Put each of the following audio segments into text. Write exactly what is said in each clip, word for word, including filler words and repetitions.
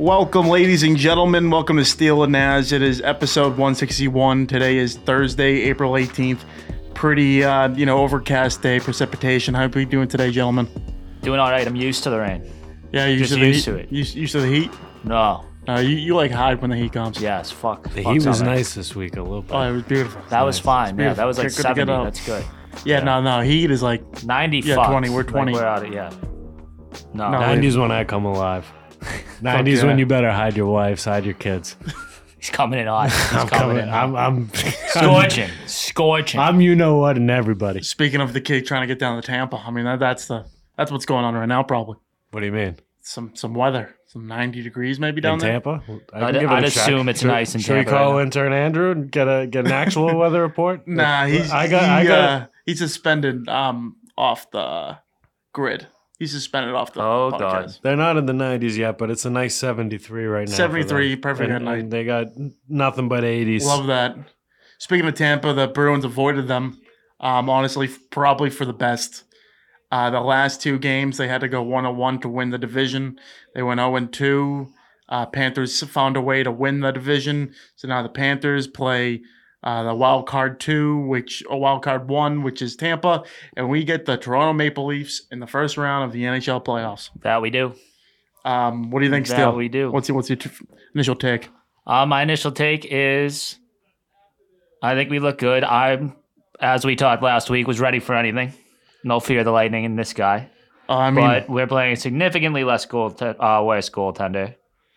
Welcome, ladies and gentlemen. Welcome to Steel and Naz. It is episode one sixty-one. Today is Thursday, April eighteenth. Pretty, uh, you know, overcast day, precipitation. How are we doing today, gentlemen? Doing all right. I'm used to the rain. Yeah, you're Just used, to, used the to heat? it. Used, used to the heat? No. Uh, you, you like hide when the heat comes. Yes. Fuck. The fuck heat was summer. nice this week a little bit. Oh, it was beautiful. That was fine. Yeah, that was like Good to get seventy. out. That's good. Yeah, no, no. Heat is like, ninety. Yeah, fucked. twenty, we're Like, twenty. we're out of yeah. No. No. nineties when I come alive. nineties yeah. when you better hide your wives, hide your kids. He's coming in hot. He's I'm coming coming. in hot. I'm, I'm Scorching. Scorching. I'm you know what and everybody. speaking of the kid trying to get down to Tampa, I mean, that, that's the that's what's going on right now, probably. What do you mean? Some some weather. Some ninety degrees maybe down In there. Tampa? I I'd- can give it I'd a check. assume it's Should- nice in Should we Tampa call right now. intern Andrew and get a get an actual weather report? Nah, he's I got. he, I got. uh, he's suspended um off the grid. He's suspended off the Oh, podcast. God. They're not in the nineties yet, but it's a nice seventy-three right now. for seventy-three, them. perfect And, at night. and they got nothing but eighties. Love that. Speaking of Tampa, the Bruins avoided them. Um, honestly, f- probably for the best. Uh, the last two games, they had to go one and one to win the division. They went zero and two. Uh, Panthers found a way to win the division. So now the Panthers play uh, the wild card two, which or wild card one, which is Tampa, and we get the Toronto Maple Leafs in the first round of the N H L playoffs. That we do. Um, what do you think, That Steele? we do. What's your, what's your t- initial take? Uh, my initial take is, I think we look good. I'm, as we talked last week, was ready for anything. No fear of the lightning in this guy. Uh, I mean, But we're playing a significantly less goal, uh, worse goaltender.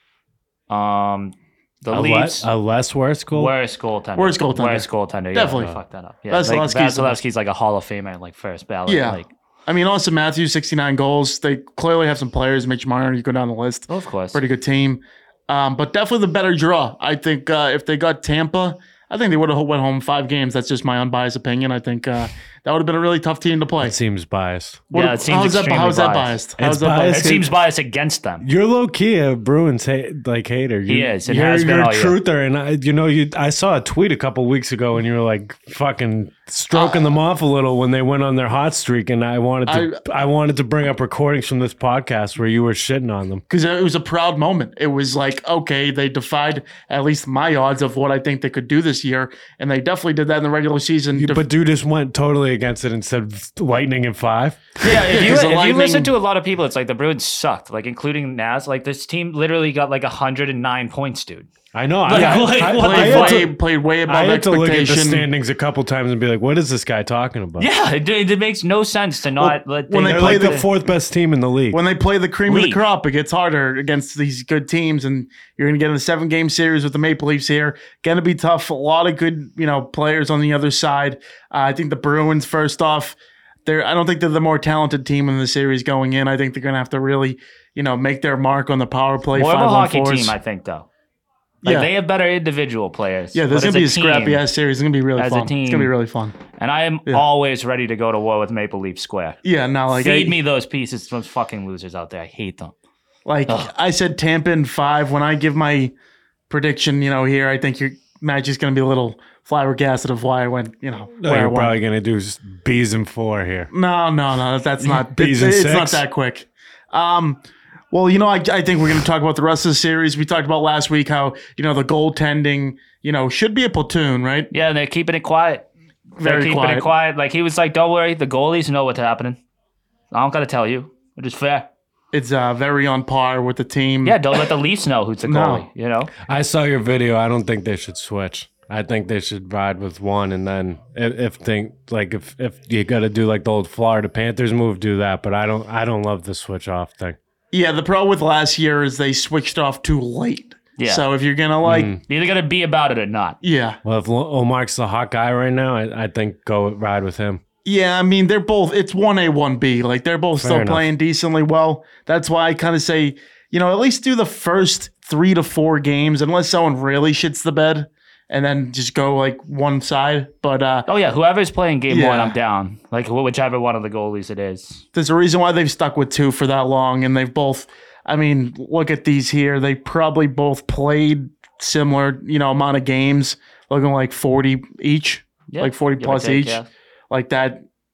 Um, the a, Leafs, le- a less worse goal. worst goaltender, Worst goaltender. worst goaltender. Yeah, Definitely. I fucked that up. Yeah, like, Vasilevsky's the best. Vasilevsky's like a Hall of Famer, like first ballot. Yeah. like, I mean, Austin Matthews, sixty-nine goals. They clearly have some players. Mitch Marner, you go down the list. of course. Pretty good team. Um, but definitely the better draw. I think uh, if they got Tampa, I think they would have went home five games. That's just my unbiased opinion. I think uh, that would have been a really tough team to play. It seems biased. What- Yeah, it seems how's that, extremely how's that biased. biased? How's It's that biased. It seems biased against them. You're low key a Bruins hate, like hater. You, He is, and You're, has been you're a all year. truther, and I, you know, you. I saw a tweet a couple weeks ago, and you were like fucking stroking them off a little when they went on their hot streak, and I wanted to. I, wanted to bring up recordings from this podcast where you were shitting on them. Because it was a proud moment. It was like, okay, they defied at least my odds of what I think they could do this year, and they definitely did that in the regular season. Def- But dude just went totally against it and said lightning in five. Yeah, if you, 'cause the if you Lightning- listen to a lot of people, it's like the Bruins sucked, like including Naz. Like this team literally got like one hundred nine points, dude. I know. Like, I, like, I, what I, played, the had fuck? way, to, played way above I had to look at the expectation. standings a couple times and be like, "What is this guy talking about?" Yeah, it, it makes no sense to not Well, let when they They're play like the the- fourth best team in the league. When they play the cream of the League. crop, it gets harder against these good teams, and you're going to get in a seven game series with the Maple Leafs here. Going to be tough. A lot of good, you know, players on the other side. Uh, I think the Bruins, first off, they're. I don't think they're the more talented team in the series going in. I think they're going to have to really, you know, make their mark on the power play. more of five a on hockey fours. team, I think, though. Like Yeah. they have better individual players. Yeah, there's but going to be a as team- scrappy ass series. It's going to be really as a fun. It's going to be team- really fun. And I am Yeah. always ready to go to war with Maple Leaf Square. Yeah, no, like Feed I, me those pieces, those fucking losers out there. I hate them. Like Ugh. I said, Tampa in five. When I give my prediction, you know, here, I think your match is going to be a little flabbergasted of why I went, you know, no, where I you're went. probably gonna do s- bees and four here. No, no, no. That's not. Bees it's and it's not six? that quick. Um, well, you know, I, I think we're going to talk about the rest of the series. We talked about last week how you know the goaltending, you know, should be a platoon, right? Yeah, and they're keeping it quiet. Very they're keeping quiet. it quiet. Like he was like, "Don't worry, the goalies know what's happening. I don't got to tell you. It is fair." It's uh, very on par with the team. Yeah, don't let the Leafs know who's the No. goalie. You know. I saw your video. I don't think they should switch. I think they should ride with one, and then if, if think like if if you got to do like the old Florida Panthers move, do that. But I don't. I don't love the switch off thing. Yeah. The problem with last year is they switched off too late. Yeah. So if you're gonna like, Mm. You're either gonna be about it or not. yeah, Well, if Omar's the hot guy right now, I, I think go ride with him. yeah. I mean, they're both. It's one A, one B. Like they're both Fair still enough. playing decently well. That's why I kind of say, you know, at least do the first three to four games, unless someone really shits the bed, and then just go like one side. But uh, Oh yeah, whoever's playing game Yeah. one, I'm down. Like wh- whichever one of the goalies it is. there's a reason why they've stuck with two for that long, and they've both. I mean, look at these here. They probably both played similar, you know, amount of games, looking like forty each, Yeah, like forty give or plus take, each, yeah. like that.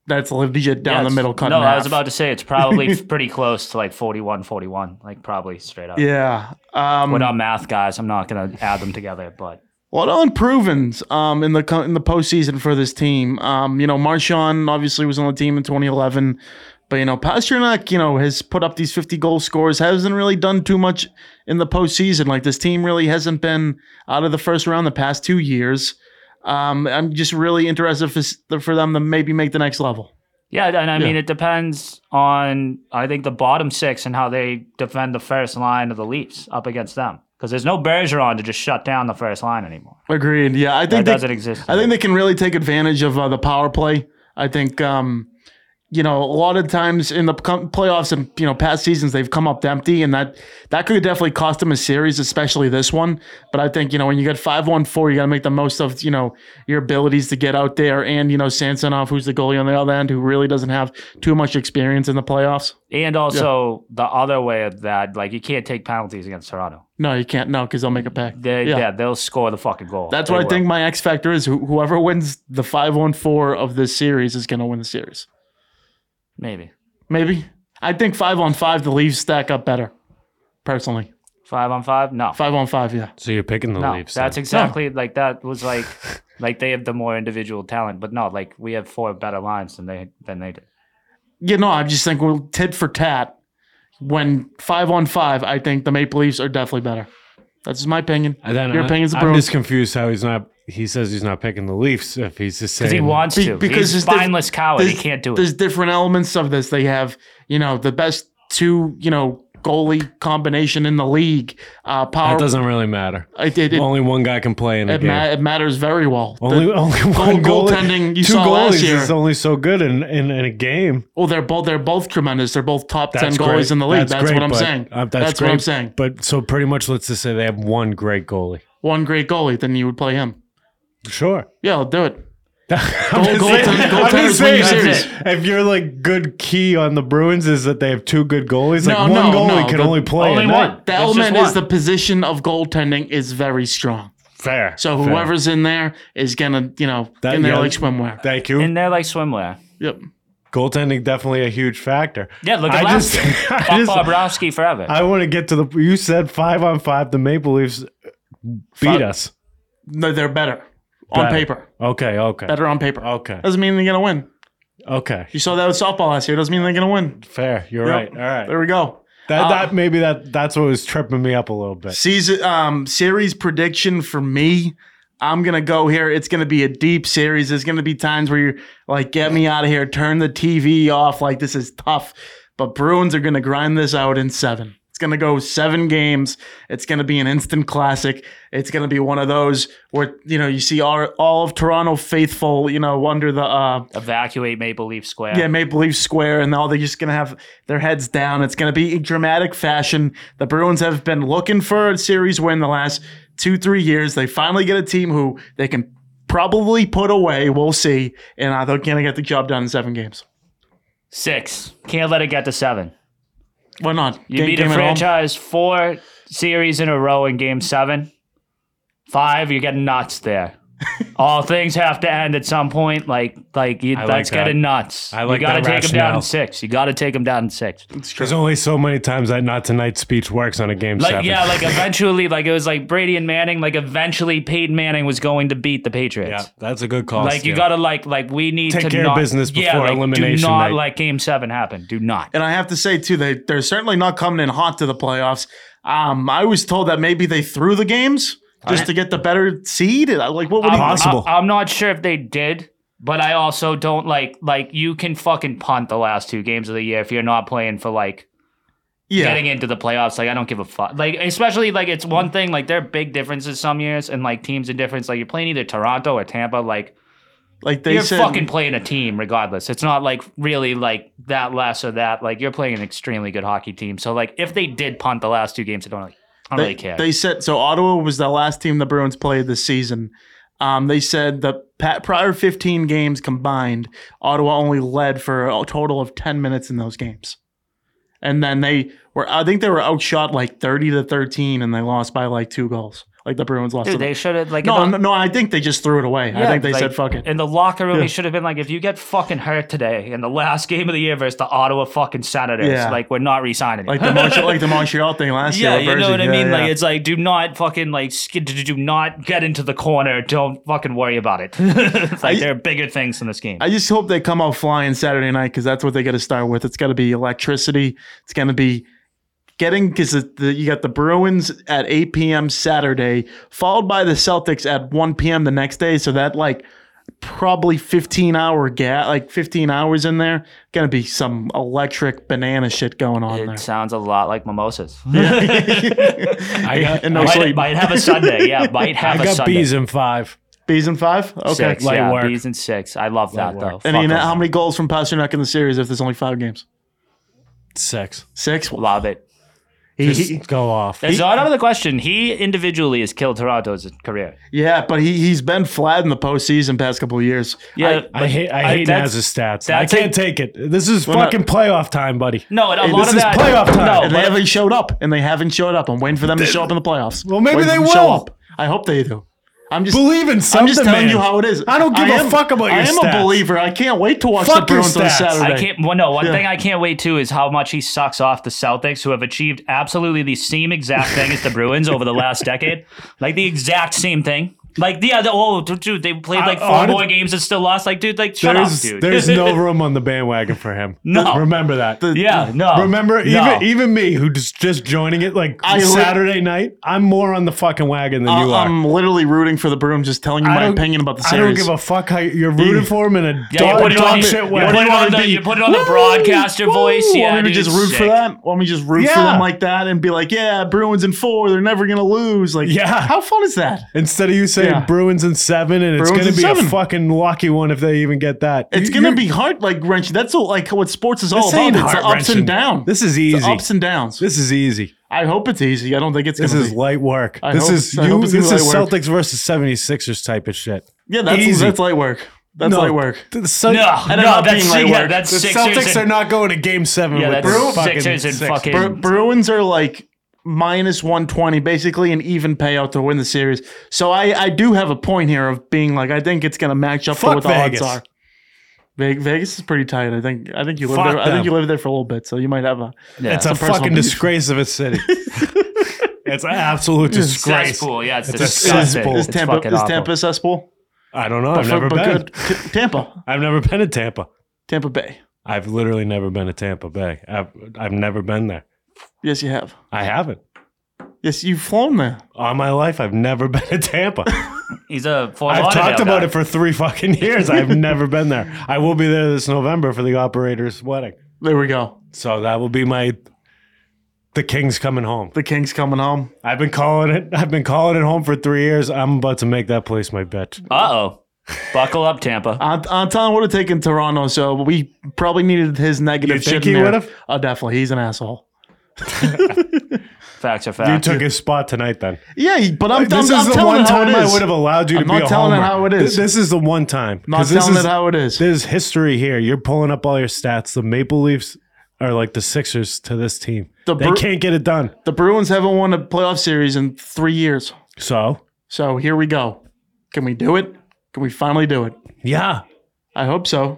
that's legit down Yeah, the it's- middle cut No, in I was half. about to say it's probably pretty close to like forty-one forty-one, like probably straight up. Yeah. Um, We're not math guys. I'm not going to add them together, but A lot of unprovens um, in the co- in the postseason for this team. Um, you know, Marshawn obviously was on the team in twenty eleven, but you know, Pasternak, you know, has put up these fifty goal scores. Hasn't really done too much in the postseason. Like this team really hasn't been out of the first round the past two years. Um, I'm just really interested for, for them to maybe make the next level. yeah, and I mean, Yeah. it depends on, I think, the bottom six and how they defend the first line of the Leafs up against them. Because there's no Bergeron to just shut down the first line anymore. Agreed. Yeah, I That think they, doesn't exist. I think they can really take advantage of uh, the power play. I think, um, you know, a lot of times in the com- playoffs and, you know, past seasons, they've come up empty, and that that could definitely cost them a series, especially this one. But I think, you know, when you get five one four, you got to make the most of, you know, your abilities to get out there. And, you know, Samsonov, who's the goalie on the other end, who really doesn't have too much experience in the playoffs. And also the other way of that, like you can't take penalties against Toronto. No, you can't. No, because they'll make a pack. They, Yeah. yeah. they'll score the fucking goal. That's They what I will. think my X factor is. Who Whoever wins the five one four of this series is going to win the series. Maybe. Maybe. I think five on five, the Leafs stack up better, personally. Five on five? No. Five on five, yeah. So you're picking the no, Leafs. that's then. exactly like that was like like they have the more individual talent, but no, like we have four better lines than they than they did. You know, I just think we'll tit for tat. When five on five, I think the Maple Leafs are definitely better. That's just my opinion. And then Your I, opinion's the I'm Bruins. just confused how he's not. He says he's not picking the Leafs if he's just saying Because he wants Be- to. because He's a there's diff- spineless coward. He there's- can't do There's it. different elements of this. They have, you know, the best two, you know, goalie combination in the league. Uh, power. That doesn't really matter. It, it, it, Only one guy can play in a it, game. ma- it matters very well. Only, The- only one goal- goalie. goaltending you Two saw last goalies year. is only so good in, in, in a game. well, they're both they're both tremendous. They're both top That's ten goalies great. in the league. That's, That's, great, what I'm but, saying. uh, that's that's great, what I'm saying. But so pretty much, let's just say they have one great goalie. One great goalie, then you would play him. Sure. Yeah, I'll do it. I'm Goal- just goal saying- ten- I'm goaltenders just win saying, series. if you're like good key on the Bruins is that they have two good goalies. Like No, one no, goalie no, can the- only play only a one. night. The That's element just is the one. position of goaltending is very strong. Fair. So fair. whoever's in there is gonna, you know, That- in there yeah. like swimwear. Thank you. And they're like swimwear. Yep. Goaltending definitely a huge factor. Yeah, look at I last just, year. I, Fuck just, Bobrovsky forever. I want to get to the. You said five on five. The Maple Leafs beat Five- us. No, they're better on Better. paper. Okay. Okay. Better on paper. Okay. Doesn't mean they're gonna win. Okay. You saw that with softball last year. Doesn't mean they're gonna win. Fair. You're Yep. right. All right. There we go. That Uh, that maybe that that's what was tripping me up a little bit. Season um series prediction for me. I'm gonna go here. It's gonna be a deep series. There's gonna be times where you're like, get me out of here, turn the T V off. Like this is tough. But Bruins are gonna grind this out in seven. It's gonna go seven games. It's gonna be an instant classic. It's gonna be one of those where you know you see all, all of Toronto faithful, you know, under the uh Evacuate Maple Leaf Square. yeah, Maple Leaf Square, and all they're just gonna have their heads down. It's gonna be a dramatic fashion. The Bruins have been looking for a series win the last two, three years. They finally get a team who they can probably put away. We'll see, and uh, they're gonna get the job done in seven games. Six. Can't let it get to seven. Why not? You Game- beat game a at home? franchise four series in a row in game seven. Five, you're getting nuts there. All things have to end at some point. Like, like you, I like that's that. getting nuts. I like you got to that take them down rationale. in six. You got to take them down in six. There's only so many times that not tonight speech works on a game Like, seven. yeah, like eventually, like it was like Brady and Manning. Like eventually, Peyton Manning was going to beat the Patriots. yeah, that's a good call. Like you Steele. got to like like we need Take to care of not, business yeah, before like, elimination Do not night. let Game Seven happen. Do not. And I have to say too, they they're certainly not coming in hot to the playoffs. Um, I was told that maybe they threw the games just to get the better seed. Like what would I'm, you? Possible. I, I'm not sure if they did, but I also don't like like you can fucking punt the last two games of the year if you're not playing for like Yeah, getting into the playoffs. Like I don't give a fuck. Like especially like it's one thing like there are big differences some years and like teams in difference. Like you're playing either Toronto or Tampa. Like like they you're said. fucking playing a team regardless. It's not like really like that less or that. Like you're playing an extremely good hockey team. So like if they did punt the last two games, I don't really, I don't They, really care. they said so. Ottawa was the last team the Bruins played this season. Um, they said the pa- prior fifteen games combined, Ottawa only led for a total of ten minutes in those games, and then they were. I think they were outshot like thirty to thirteen, and they lost by like two goals like the Bruins lost. Dude, to them. they should have like No, in the, no, no. I think they just threw it away. I yeah, think they like, said fuck it. in the locker room. Yeah. He should have been like, if you get fucking hurt today in the last game of the year versus the Ottawa fucking Senators, Yeah. like we're not re-signing you. Like the Montreal, like the Montreal thing last Yeah, year. you know what I Yeah, mean? yeah. Like, it's like, do not fucking, like, sk- do not get into the corner. Don't fucking worry about it. It's like, I- there are bigger things in this game. I just hope they come out flying Saturday night because that's what they got to start with. It's got to be electricity. It's going to be getting because you got the Bruins at eight p.m. Saturday, followed by the Celtics at one p.m. the next day. So that like probably fifteen hour gap, like fifteen hours in there. Going to be some electric banana shit going on it there. sounds a lot like mimosas. I got, And no might, sleep. might have a Sunday. Yeah, might have I a got Sunday. bees in five. Bees and five. Okay. Six, Light yeah, work. bees and six. I love that, Light though. work. And you know, Fuck how them. many goals from Pasternak in the series if there's only five games? Six. Six. Love it. He, Just he- go off. It's not out of the question. He individually has killed Toronto's career. yeah, but he he's been flat in the postseason past couple of years. Yeah, I hate I hate that's- Naz's stats. that's I can't a- take it. This is Well, fucking playoff time, buddy. No, and a Hey, lot this of is that. playoff time. No, And they but haven't showed up, and they haven't showed up. I'm waiting for them to show up in the playoffs. Well, maybe Waiting they for them to show will. up. I hope they do. I'm just Believe in something, I'm just telling man. you how it is. I don't give a a fuck about your I am stats. a believer. I can't wait to watch Fuck the your Bruins on stats. Saturday. I can't. Well, no. One Yeah. thing I can't wait to is how much he sucks off the Celtics, who have achieved absolutely the same exact thing as the Bruins over the last decade, like the exact same thing. Like, yeah, the, oh, dude, they played like I- four honest- more games and still lost. Like, dude, like, shut There's, up, dude. there's no room on the bandwagon for him. No. Remember that. Yeah, no. Remember, no. even even me, who just just joining it like I li- Saturday night, I'm more on the fucking wagon than you I- are. I'm literally rooting for the Bruins. Just telling you I my don't- opinion about the I series. don't give a fuck how you're rooting for him in a Yeah, you dog, put it on, dog you, shit you way. put it What do you on want the, me to you be? put it on the Woo! broadcaster voice. Woo! Yeah, Want me to dude, just root sick. for that? Want me to just root for Yeah. them like that and be like, yeah, Bruins in four. They're never gonna lose. Like, Yeah. how fun is that? Instead of you saying Yeah. Bruins in seven, and it's Bruins going in to be seven. a fucking lucky one if they even get that. It's You- gonna you're- be heart like wrenching. That's all, like what sports is all This about. ain't It's the ups heart-wrenching. and downs. This is The easy. ups and downs. This is easy. I hope it's easy. I don't think it's This gonna is be. light work. I this hope is it's- I you. hope it's This gonna is be light work. Celtics versus seventy-sixers type of shit. Yeah, that's Easy. that's light work. That's No, light work. The, Cel- No, don't no, know that's being light yeah, work. that's the Sixers Celtics and, are not going to Game Seven Yeah, with that's the fucking Sixers and six. fucking- Bru- Bruins are like minus one twenty, basically an even payout to win the series. So I, I do have a point here of being like, I think it's going to match up to Fuck what the Vegas. odds are. Ve- Vegas is pretty tight. I think. I think you live Fuck there. I think them. you lived there for a little bit, so you might have a. yeah. It's a Some personal fucking beef. disgrace of a city. It's an absolute disgrace. cesspool. Yeah, it's, It's a disgusting. cesspool. Is It's Tampa fucking is awful. Tampa a cesspool? I don't know. I've For- never but been. good. T- Tampa. I've never been to Tampa. Tampa Bay. I've literally never been to Tampa Bay. I've I've never been there. Yes, you have. I haven't. Yes, you've flown there. All my life, I've never been to Tampa. He's a Fort I've Lauderdale talked about guy. it for three fucking years. I've never been there. I will be there this November for the operator's wedding. There we go. So that will be my the King's coming home. The Kings coming home. I've been calling it. I've been calling it home for three years. I'm about to make that place my bitch. Uh oh. Buckle up, Tampa. Ant- Anton would have taken Toronto, so we probably needed his negative You shit think in he there. would've? Oh, definitely. He's an asshole. Facts are You facts. took his spot tonight, then. Yeah, he- but I'm, This I'm, is I'm the telling one it how it time I is. would have allowed you I'm to be not a telling it homer. how it Th- is. This is the one time. Not 'Cause this telling is, it how it is. There's history here. You're pulling up all your stats. The Maple Leafs are like the Sixers to this team. The they Bru- can't get it done. The Bruins haven't won a playoff series in three years. So, So here we go. Can we do it? Can we finally do it? yeah. I hope so.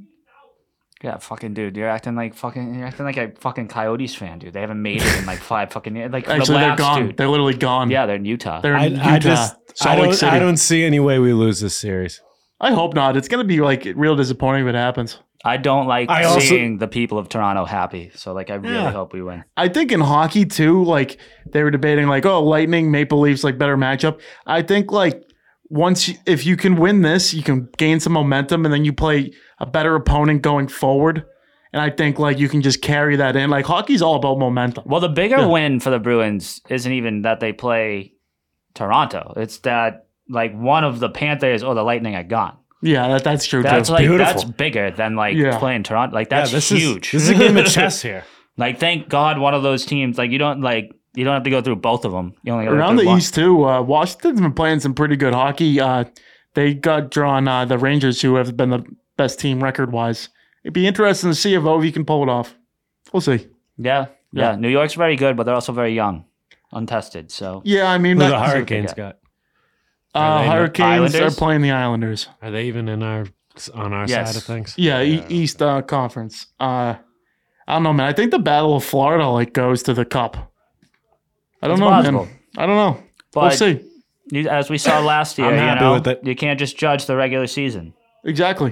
Yeah, fucking dude, you're acting like fucking, you're acting like a fucking Coyotes fan, dude. They haven't made it in like five fucking years. Like Actually, they're relax, gone. dude. They're literally gone. Yeah, they're in Utah. They're I, in Utah, I just Salt I Lake don't, City. I don't see any way we lose this series. I hope not. It's going to be like real disappointing if it happens. I don't like I also- seeing the people of Toronto happy. So like, I really Yeah. hope we win. I think in hockey too, like they were debating like, oh, Lightning, Maple Leafs, like better matchup. I think like once you, if you can win this, you can gain some momentum and then you play a better opponent going forward. And I think like you can just carry that in. Like hockey's all about momentum. Well, the bigger Yeah. win for the Bruins isn't even that they play Toronto. It's that like one of the Panthers or the Lightning are gone. Yeah, that, that's true That's too. like beautiful. that's bigger than like Yeah. playing Toronto. Like that's yeah, this huge. Is, this is a game of chess here. Like thank God one of those teams. Like you don't like you don't have to go through both of them. You only go Around through the one. East too, uh, Washington's been playing some pretty good hockey. Uh, they got drawn uh, the Rangers, who have been the best team record wise. It'd be interesting to see if Ovi can pull it off. We'll see. Yeah, yeah, Yeah. New York's very good, but they're also very young. untested. So Yeah, I mean, Who that- the what they Hurricanes got. got? uh, Are they in the Hurricanes are Islanders? playing the Islanders. Are they even in our on our Yes. side of things? Yeah, E- East uh, Conference. Uh, I don't know, man. I think the Battle of Florida like goes to the Cup. I don't It's know, possible. man. I don't know. But we'll see. you, as we saw last year, I'm you happy know, with it. you can't just judge the regular season. Exactly.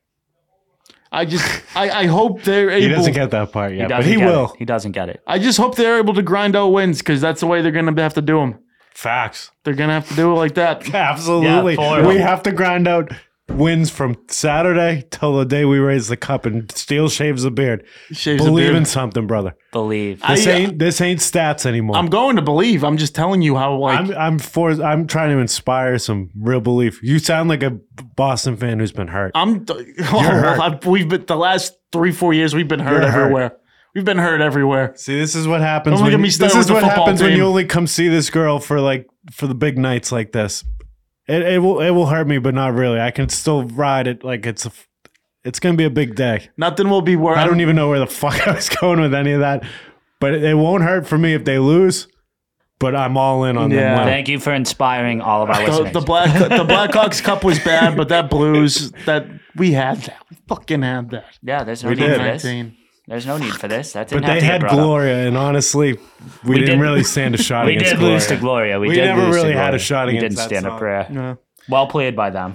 I just, I, I hope they're He able. doesn't get that part He yet, but doesn't he get will. It. He doesn't get it. I just hope they're able to grind out wins because that's the way they're going to have to do them. Facts. They're going to have to do it like that. Absolutely. Yeah, for we real. have to grind out wins from Saturday till the day we raise the cup and Steele shaves the beard. Shaves the Believe beard. in something, brother. Believe. This I, uh, ain't this ain't stats anymore. I'm going to believe. I'm just telling you how like I'm I'm for I'm trying to inspire some real belief. You sound like a Boston fan who's been hurt. I'm. Oh, hurt. I've, we've been the last three four years. We've been hurt You're hurt. everywhere. We've been hurt everywhere. See, this is what happens Don't when get me this started is with what the football happens when team. you only come see this girl for like for the big nights like this. It it will it will hurt me, but not really. I can still ride it like it's a it's gonna be a big day. Nothing will be worse. I don't even know where the fuck I was going with any of that, but it, it won't hurt for me if they lose. But I'm all in on Yeah. them. winning. Thank you for inspiring all of our The, listeners. the black the Blackhawks Cup was bad, but that Blues that we had that we fucking had that. yeah, there's no We need did. for this. nineteen. There's no need for this. That didn't But have they to get had brought up. Gloria, and honestly, we, didn't did- really stand a shot We against did Gloria. lose to Gloria. We, We did never lose to really had Gloria. a shot We against didn't that stand song. a prayer. Yeah. Well played by them.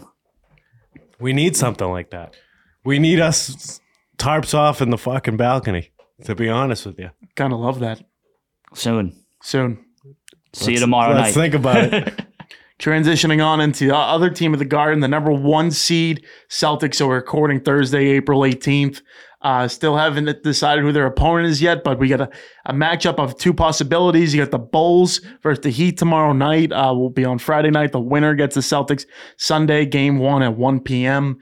We need something like that. We need us tarps off in the fucking balcony, to be honest with you. Kind of love that. Soon. Soon. See you tomorrow Let's night. think about it. Transitioning on into the other team of the Garden, the number one seed Celtics. So we're recording Thursday, April eighteenth. Uh, still haven't decided who their opponent is yet, but we got a, a matchup of two possibilities. You got the Bulls versus the Heat tomorrow night. Uh, will be on Friday night. The winner gets the Celtics Sunday, game one at one p.m.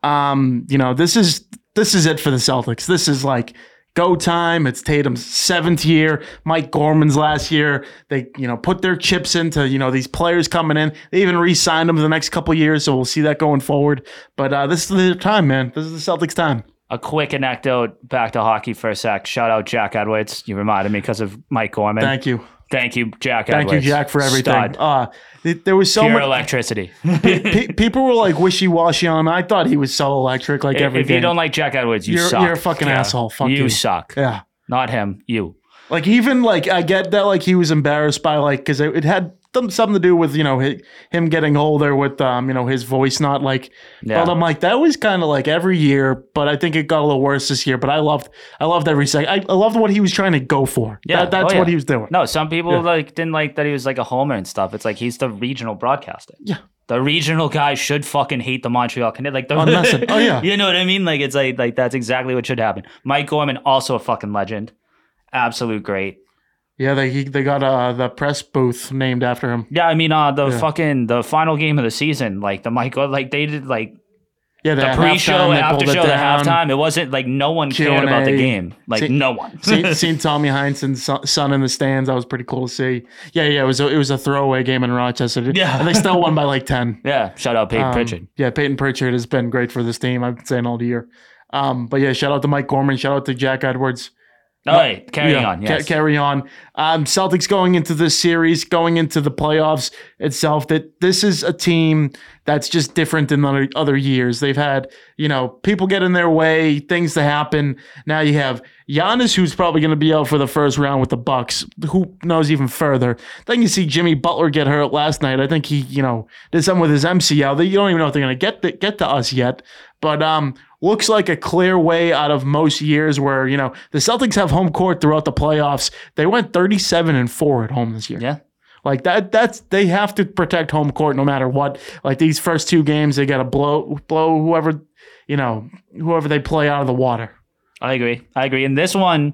Um, you know, this is this is it for the Celtics. This is like go time. It's Tatum's seventh year, Mike Gorman's last year. They, you know, put their chips into, you know, these players coming in. They even re-signed them for the next couple of years, so we'll see that going forward. But uh, this is the time, man. This is the Celtics' time. A quick anecdote back to hockey for a sec. Shout out Jack Edwards. You reminded me because of Mike Gorman. Thank you. Thank you, Jack Thank Edwards. you, Jack, for everything. Stud. Uh, th- there was so Pure much. electricity. pe- people were like wishy-washy on him. I thought he was so electric, like every if you game. don't like Jack Edwards, you You're- suck. you're a fucking asshole. Fuck you. suck. Yeah. Not him. You. Like even like I get that like he was embarrassed by like because it, it had some, something to do with you know hi- him getting older with um you know his voice not like Yeah. but I'm like that was kind of like every year but I think it got a little worse this year but I loved I loved every second I, I loved what he was trying to go for Yeah, that, that's oh, what yeah. he was doing No, some people Yeah. like didn't like that he was like a homer and stuff. It's like he's the regional broadcaster. Yeah. The regional guy should fucking hate the Montreal Canadiens. Like the Unless- oh, yeah. You know what I mean? Like it's like like that's exactly what should happen. Mike Gorman, also a fucking legend. Absolute great. yeah they he, they got uh the press booth named after him Yeah, I mean uh the Yeah. fucking the final game of the season, like the Mike like they did like yeah the at pre-show, halftime, they after pulled it show, the down. halftime. It wasn't like no one cared about the Q and A. game. Like See- no one. seen, seen Tommy Heinsohn's son- son in the stands. That was pretty cool to see. Yeah, yeah, it was a, it was a throwaway game in Rochester. Yeah. and they still won by like ten. Yeah, shout out Peyton Um, Pritchard. Yeah, Peyton Pritchard has been great for this team. I've been saying all year. Um, but yeah, shout out to Mike Gorman. Shout out to Jack Edwards. All right, carrying Yeah, on. ca- Yes. carry on. Um, Celtics going into this series, going into the playoffs itself. That this is a team that's just different than other other years. They've had you know people get in their way, things to happen. Now you have Giannis, who's probably going to be out for the first round with the Bucks. Who knows even further? Then you see Jimmy Butler get hurt last night. I think he you know did something with his M C L. That you don't even know if they're going to get the, get to us yet. But um, looks like a clear way out of most years where, you know, the Celtics have home court throughout the playoffs. They went thirty-seven and four at home this year. Yeah. Like that that's they have to protect home court no matter what. Like these first two games they got to blow blow whoever, you know, whoever they play out of the water. I agree. I agree. And this one,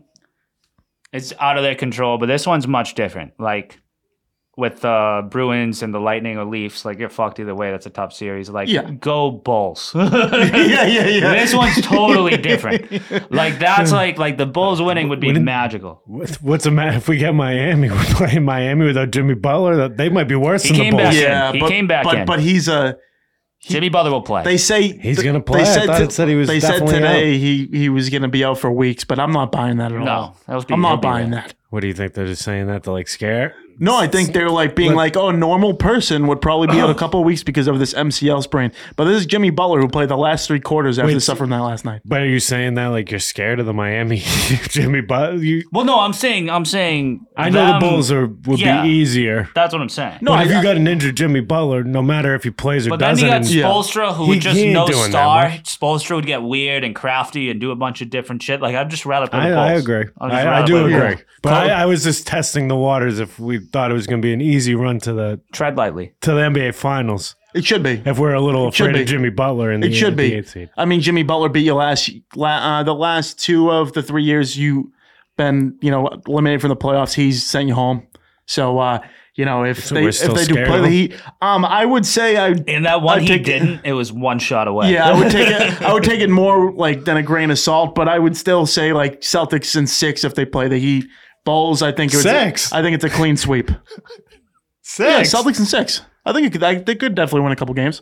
it's out of their control, but this one's much different. Like with the Bruins and the Lightning or Leafs, like you're fucked either way. That's a tough series. Like, Yeah. go Bulls. yeah, yeah, yeah. This one's totally different. Like that's like like the Bulls winning would be Wouldn't- magical. What- What's the matter if we get Miami? We're playing Miami without Jimmy Butler. That they might be worse He than the came Bulls. back in. yeah, He but, came back but, in. But he's a Jimmy Butler will play. they say He's gonna play. They I said, thought to- it said he was they said definitely today he he was going to be out for weeks, but I'm not buying that at no, all. that was I'm he'll not be buying there. that. What do you think? They're just saying that to like scare? No, I think they're like being But- like, oh, a normal person would probably be out a couple of weeks because of this M C L sprain. But this is Jimmy Butler who played the last three quarters after Wait, suffering that last night. But are you saying that like you're scared of the Miami Jimmy Butler? You, Well, no, I'm saying, I'm saying. I know them- the Bulls are would yeah. be easier. That's what I'm saying. No, But I- if you got an injured Jimmy Butler, no matter if he plays or But then you doesn't, got and- Yeah. Spoelstra, who He- would just he ain't no doing that star. much. Spoelstra would get weird and crafty and do a bunch of different shit. Like, I'd just rather play I, the Bulls. I agree. I'd just I, I rather do play the agree. Bulls. But I, I was just testing the waters if we thought it was going to be an easy run to the Tread lightly. to the N B A Finals. It should be. If we're a little should afraid be. of Jimmy Butler in the, It should the be. eighth seed. I mean, Jimmy Butler beat you last, la, uh, the last two of the three years you been, you know, eliminated from the playoffs. He's sent you home. So, uh, you know, if So they we're if still they do scared play of the him? Heat, um, I would say I. In that one I'd he take- didn't, it was one shot away. Yeah, I would take it. I would take it more like than a grain of salt, but I would still say like Celtics in six if they play the Heat. Bulls, I think it was Six? I think it's a clean sweep. Yeah, Celtics in six. I think it could, I, they could definitely win a couple games.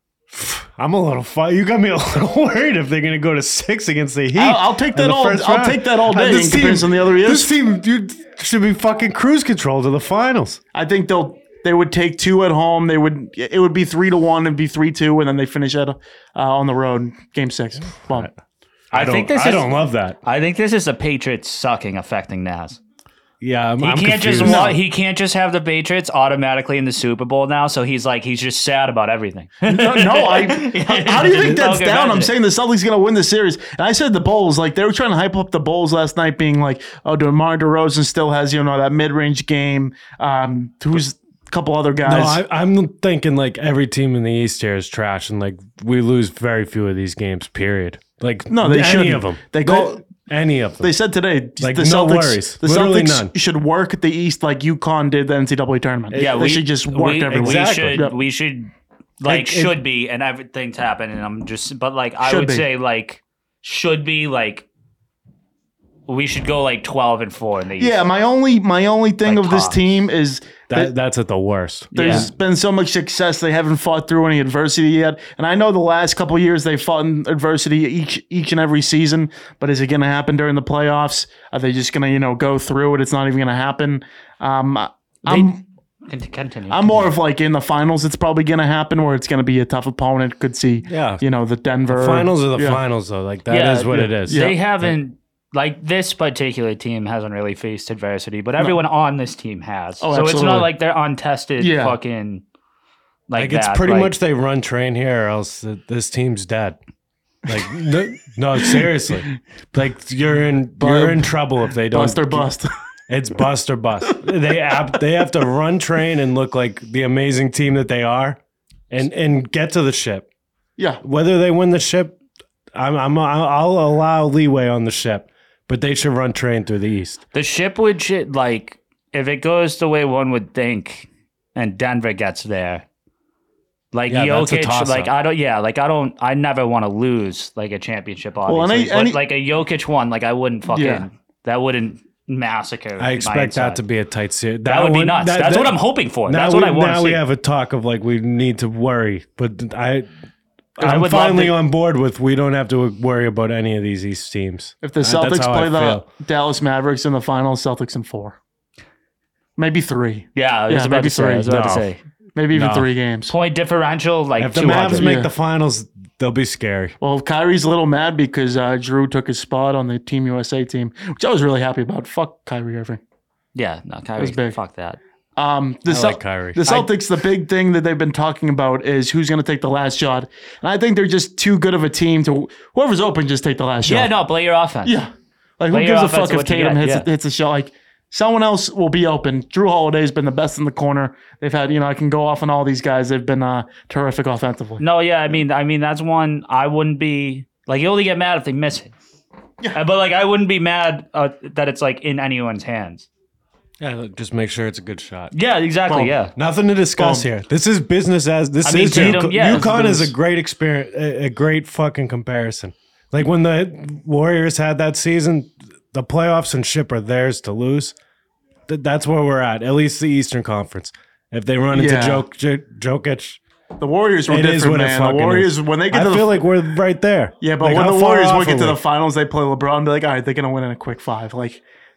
I'm a little fu- You got me a little worried if they're going to go to six against the Heat. I'll, I'll take in that the all. first I'll round. take that all Uh, day this in comparison to the other This years. team you should be fucking cruise control to the finals. I think they'll they would take two at home. They would it would be three to one. It'd be three two, and then they finish at uh, on the road, game six. Well, I, I don't, think this I is. don't love that. I think this is the Patriots sucking affecting Naz. Yeah, I'm, He I'm can't confused. just wa- he can't just have the Patriots automatically in the Super Bowl now. So he's like he's just sad about everything. no, no, I. How do you think that's Okay, down? I'm imagine. saying the Celtics going to win the series, and I said the Bulls. Like they were trying to hype up the Bulls last night, being like, "Oh, DeMar DeRozan still has you know that mid range game." Um, who's a couple other guys? No, I, I'm thinking like every team in the East here is trash, and like we lose very few of these games. Period. Like No, they any shouldn't. of them. They go- any of them. They said today, Like, the no Celtics, worries. the Literally Celtics none. should work the East like UConn did the N C double A tournament. Yeah, they we should just work we, every we week. Exactly. should Yep. we should like It- it- should be and everything's happening. And I'm just but like I Should would be. say like should be like we should go like twelve and four in the East. Yeah, my only my only thing Like of this tops. team is that, that that's at the worst. there's Yeah. been so much success. They haven't fought through any adversity yet. And I know the last couple of years they fought in adversity each each and every season. But is it going to happen during the playoffs? Are they just going to you know go through it? It's not even going to happen. Um, I'm Con- Continue. I'm more of like in the finals. It's probably going to happen where it's going to be a tough opponent. Could see Yeah. you know the Denver Finals are the yeah. finals, though. Like that is Yeah, what yeah, it is. yeah. They haven't like this particular team hasn't really faced adversity, but everyone on this team has. Oh, so it's absolutely. not like they're untested Yeah. fucking like, Like it's that. pretty Like, much they run train here, or else th- this team's dead. Like no, no, seriously. Like you're in you're in trouble if they don't. bust or bust. It's bust or bust. They have, they have to run train and look like the amazing team that they are, and and get to the ship. yeah, Whether they win the ship, I'm, I'm I'll allow leeway on the ship, but they should run train through the East. the ship would shit like if it goes the way one would think and Denver gets there. Like Yeah, that's a Jokic, toss-up. like I don't, yeah, like I don't, I never want to lose like a championship. Well, and Obviously, any- any- but like a Jokic one, like I wouldn't fucking, Yeah. that wouldn't massacre. I my expect that inside. to be a tight series. That would be nuts. That's what I'm hoping for. Now That's we, what I want Now to we see. have a talk of like we need to worry, but I. I I'm would love finally to- on board with we don't have to worry about any of these East teams. if the Uh, that's Celtics how I play the feel. Dallas Mavericks in the finals, Celtics in four, maybe three, yeah, I was Yeah, about maybe to say. I was three. about to No. say maybe even No. three games. point differential like If the two Mavs hundred. make Yeah. the finals, they'll be scary. Well, Kyrie's a little mad because uh, Drew took his spot on the Team U S A team, which I was really happy about. Fuck Kyrie Irving. Yeah, no, Kyrie, was big. fuck that. Um, the, I Cel- like Kyrie. the Celtics, the big thing that they've been talking about is who's going to take the last shot. And I think they're just too good of a team to whoever's open, just take the last shot. Yeah, no, play your offense. Yeah. Like, who Play your gives a offense fuck if what you Tatum get, hits, yeah. hits a shot? Like, someone else will be open. Drew Holiday's been the best in the corner. They've had, you know, I can go off on all these guys. They've been uh, terrific offensively. No, yeah, I mean, I mean that's one I wouldn't be like. You only get mad if they miss it. Yeah. Uh, but like, I wouldn't be mad uh, that it's like in anyone's hands. Yeah, look, just make sure it's a good shot. Yeah, exactly. Boom. Yeah. Nothing to discuss Boom. here. This is business as this I mean, is Tatum, UConn. yeah, it's UConn is business. a great experience, a, a great fucking comparison. Like when the Warriors had that season, the playoffs and ship are theirs to lose. Th- that's where we're at. At least the Eastern Conference. If they run into Yeah. Jok- J- Jokic, The Warriors were it is different, what it man. The fucking Warriors, is. when they get I to the feel like we're right there. Yeah, but Like, when how the far Warriors off would get are to the we? finals, they play LeBron and be like, all right, they're going to win in a quick five. Like,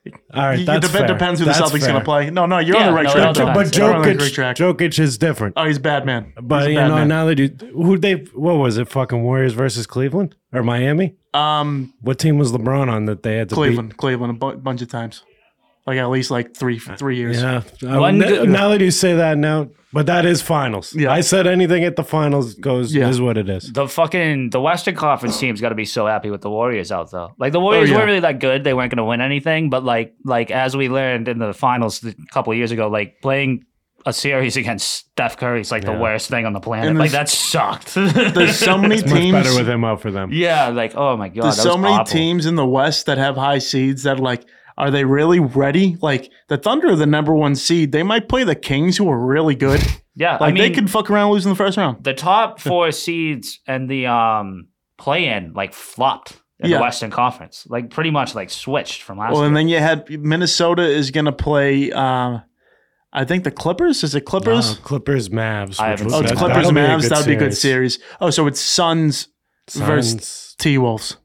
All right, You- that's it dep- fair. depends who the That's Celtics fair. going to play. No, no, you're Yeah, on the right no, it track. all though. depends. But You're on the Jokic, right track. Jokic is different. Oh, he's a bad man. But He's a you bad know, man. now that you who they what was it? Fucking Warriors versus Cleveland or Miami? Um, What team was LeBron on that they had to Cleveland, Cleveland, a bu- bunch of times, like at least like three, three beat? years. Yeah. Uh, One n- good- now that you say that now, but that is finals. Yeah. I said anything at the finals goes Yeah. is what it is. The fucking the Western Conference team's got to be so happy with the Warriors out though. Like the Warriors Oh, yeah. weren't really that good; they weren't going to win anything. But like like as we learned in the finals a couple of years ago, like playing a series against Steph Curry is like the Yeah. worst thing on the planet. And Like there's- that sucked. There's so many Much teams. better with him out for them. yeah, like oh my god, There's that so was many awful. teams in the West that have high seeds that like, are they really ready? Like the Thunder are the number one seed. They might play the Kings, who are really good. Yeah, Like I mean they could fuck around and lose in the first round. the top four seeds and the um play-in like flopped in Yeah. the Western Conference. Like pretty much like switched from last Well, year. and then you had Minnesota is going to play. Uh, I think the Clippers. Is it Clippers? Uh, Clippers, Mavs. I which haven't was- oh, it's that- Clippers that'll be a Mavs. good That would be a good series. Oh, so it's Suns versus Suns. T Wolves.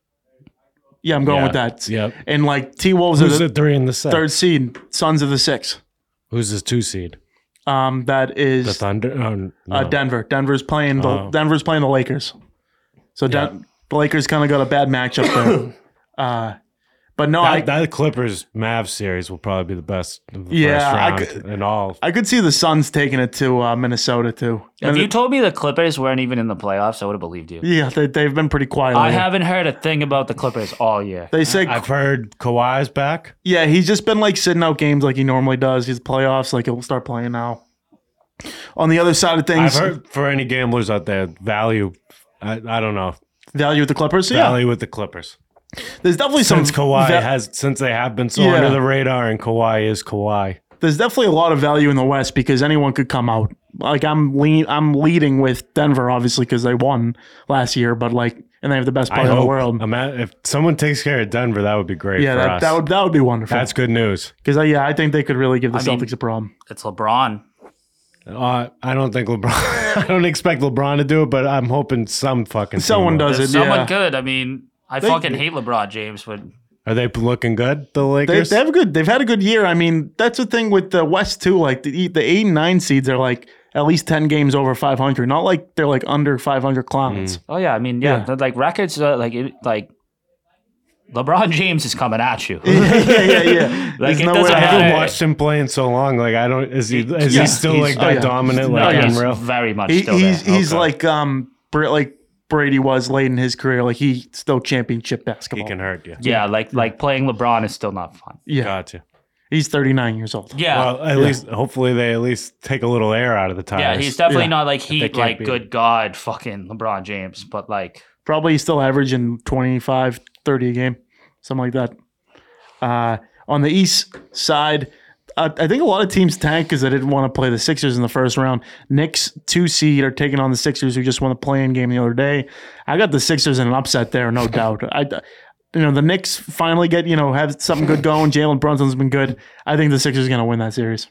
Yeah, I'm going Yeah. with that. Yep. And like T Wolves are Who's the the three and the six? third seed. Suns are the six. Who's the two seed? Um, that is The Thunder. Oh, no. Uh, Denver. Denver's playing the Oh. Denver's playing the Lakers. So Den- the Lakers kind of got a bad matchup there. uh, but no, that, I that Clippers Mavs series will probably be the best of the Yeah, first I round could- and all. I could see the Suns taking it to uh, Minnesota too. if And you it- told me the Clippers weren't even in the playoffs, I would have believed you. yeah, they, they've been pretty quiet. I lately. haven't heard a thing about the Clippers all year. They say I've heard Kawhi's back. yeah, he's just been like sitting out games like he normally does. He's playoffs, like he'll start playing now. On the other side of things, I've heard for any gamblers out there, value. I, I don't know. value with the Clippers. So yeah, Value with the Clippers. there's definitely some Since Kawhi va- has, since they have been so Yeah. under the radar, and Kawhi is Kawhi. there's definitely a lot of value in the West because anyone could come out. Like I'm lean, I'm leading with Denver, obviously, because they won last year, but like, and they have the best I player in hope. the world. I'm at, if someone takes care of Denver, that would be great Yeah, for that, us. that would that would be wonderful. That's good news. Because uh, yeah, I think they could really give the I mean- Celtics a problem. It's LeBron. Uh, I don't think LeBron. I don't expect LeBron to do it, but I'm hoping some fucking team Someone will. does There's it. someone Yeah, good. I mean, I They- fucking hate LeBron James, but Are they looking good? The they, Lakers. they have a good. They've had a good year. I mean, that's the thing with the West too. Like the the eight and nine seeds are like at least ten games over five hundred. Not like they're like under five hundred clowns. oh yeah, I mean yeah, Yeah. the, like records uh, like it, like LeBron James is coming at you. yeah, yeah, yeah. Like, There's it no doesn't way I matter. around haven't it. watched him play in so long. Like I don't. Is he? Is Yeah, he still he's- like oh, that yeah. dominant? No, Like he's unreal. very much He, still he's there. he's Okay. like um Br- like Brady was late in his career. Like he still championship He basketball. can hurt you. Yeah, like like playing LeBron is still not fun. Yeah, Gotcha. he's thirty-nine years old. Yeah. Well, at least hopefully they at least take a little air out of the tires. yeah, he's definitely Yeah. not like they heat can't like beat good him. God fucking LeBron James, but like Probably still averaging twenty-five, thirty a game, something like that. Uh, on the East side, uh, I think a lot of teams tanked because they didn't want to play the Sixers in the first round. Knicks, two seed, are taking on the Sixers, who just won the play-in game the other day. I got the Sixers in an upset there, no doubt. I, you know, the Knicks finally get, you know, have something good going. Jalen Brunson's been good. I think the Sixers are going to win that series.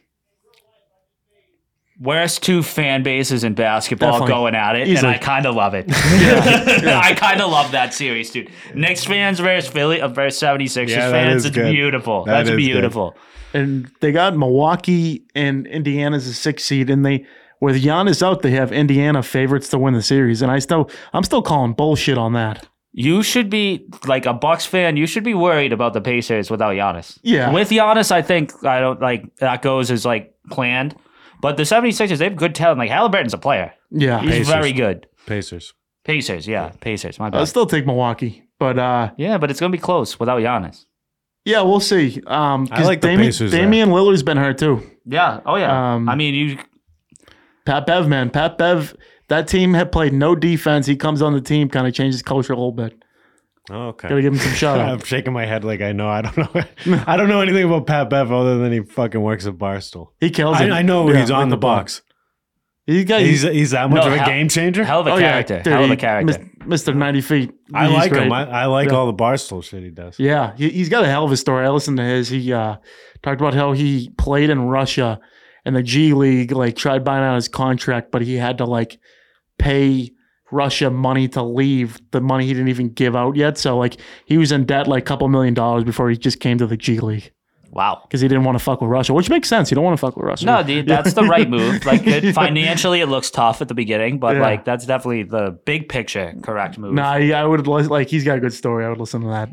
worst two fan bases in basketball Definitely. going at it, Easily. and I kind of love it. I kind of love that series, dude. Knicks fans versus Philly uh, versus seventy-sixers Yeah, that fans. is It's good. beautiful. That That's is good. beautiful. And they got Milwaukee and Indiana as a six seed, and they with Giannis out, they have Indiana favorites to win the series. And I still, I'm still calling bullshit on that. You should be like a Bucks fan. You should be worried about the Pacers without Giannis. Yeah. With Giannis, I think I don't like that goes as like planned. But the seventy-sixers, they have good talent. Like Halliburton's a player. Yeah, He's Pacers. very good. Pacers. Pacers, yeah, Pacers. My I'll bad. still take Milwaukee, but uh, Yeah, but it's gonna be close without Giannis. yeah, we'll see. Um, 'cause I like the Dami- Pacers there. Damian Lillard's been hurt too. Yeah. Oh yeah. Um, I mean, you. Pat Bev, man, Pat Bev. That team had played no defense. He comes on the team, kind of changes culture a little bit. Oh, okay. Got to give him some shout I'm out. shaking my head like I know. I don't know. I don't know anything about Pat Bev other than he fucking works at Barstool. He kills I, it. I know Yeah, he's on like the box. He got He's he's that much No, of a hell- game changer. Hell of a oh, character. Yeah, dude, Hell of a he- character. Mister ninety feet. I He's like great. him. I, I like Yeah. all the Barstool shit he does. Yeah, he, he's got a hell of a story. I listened to his. He uh, talked about how he played in Russia and the G League, like tried buying out his contract, but he had to like pay Russia money to leave, the money he didn't even give out yet. So like he was in debt like a couple million dollars before he just came to the G League Wow. because he didn't want to fuck with Russia, which makes sense. You don't want to fuck with Russia. No, dude, that's the right move. Like it, financially, it looks tough at the beginning, but Yeah. like that's definitely the big picture correct move. Nah, I, I would like he's got a good story. I would listen to that.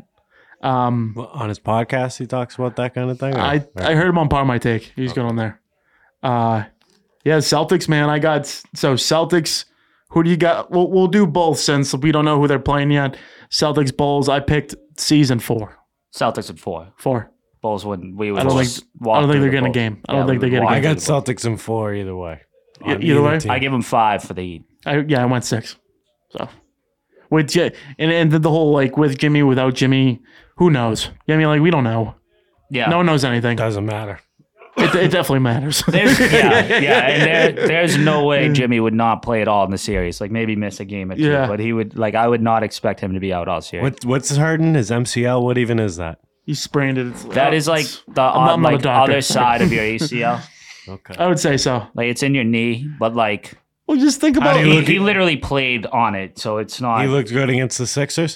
Um, On his podcast, he talks about that kind of thing. or- I I heard him on Part of My Take. He's good on there. Uh, yeah, Celtics, man. I got so Celtics. Who do you got? We'll we'll do both since we don't know who they're playing yet. Celtics, Bulls. I picked season four. Celtics at four. Four. Bulls would we would I don't just think- walk I don't think through they're the getting a Bulls. game. I don't Yeah, think we they get a would game. I walk got through the Bulls. Celtics in four either way. E- On either way? team. I give them five for the Heat. I, yeah, I went six. So with J- and and the whole like with Jimmy without Jimmy, who knows? Yeah, I mean, like we don't know. Yeah. No one knows anything. Doesn't matter. It, it definitely matters. There's, yeah, yeah, and there, there's no way Jimmy would not play at all in the series. Like maybe miss a game or two, Yeah. but he would. Like I would not expect him to be out all series. What what's hurting? His M C L? What even is that? He sprained it. It's, That is like it's- the I'm not- uh, I'm not a like doctor. other side of your A C L. Okay. I would say so. Like it's in your knee, but like Well, just think How about do you he, look he at- literally played on it, so it's not. He looked good against the Sixers.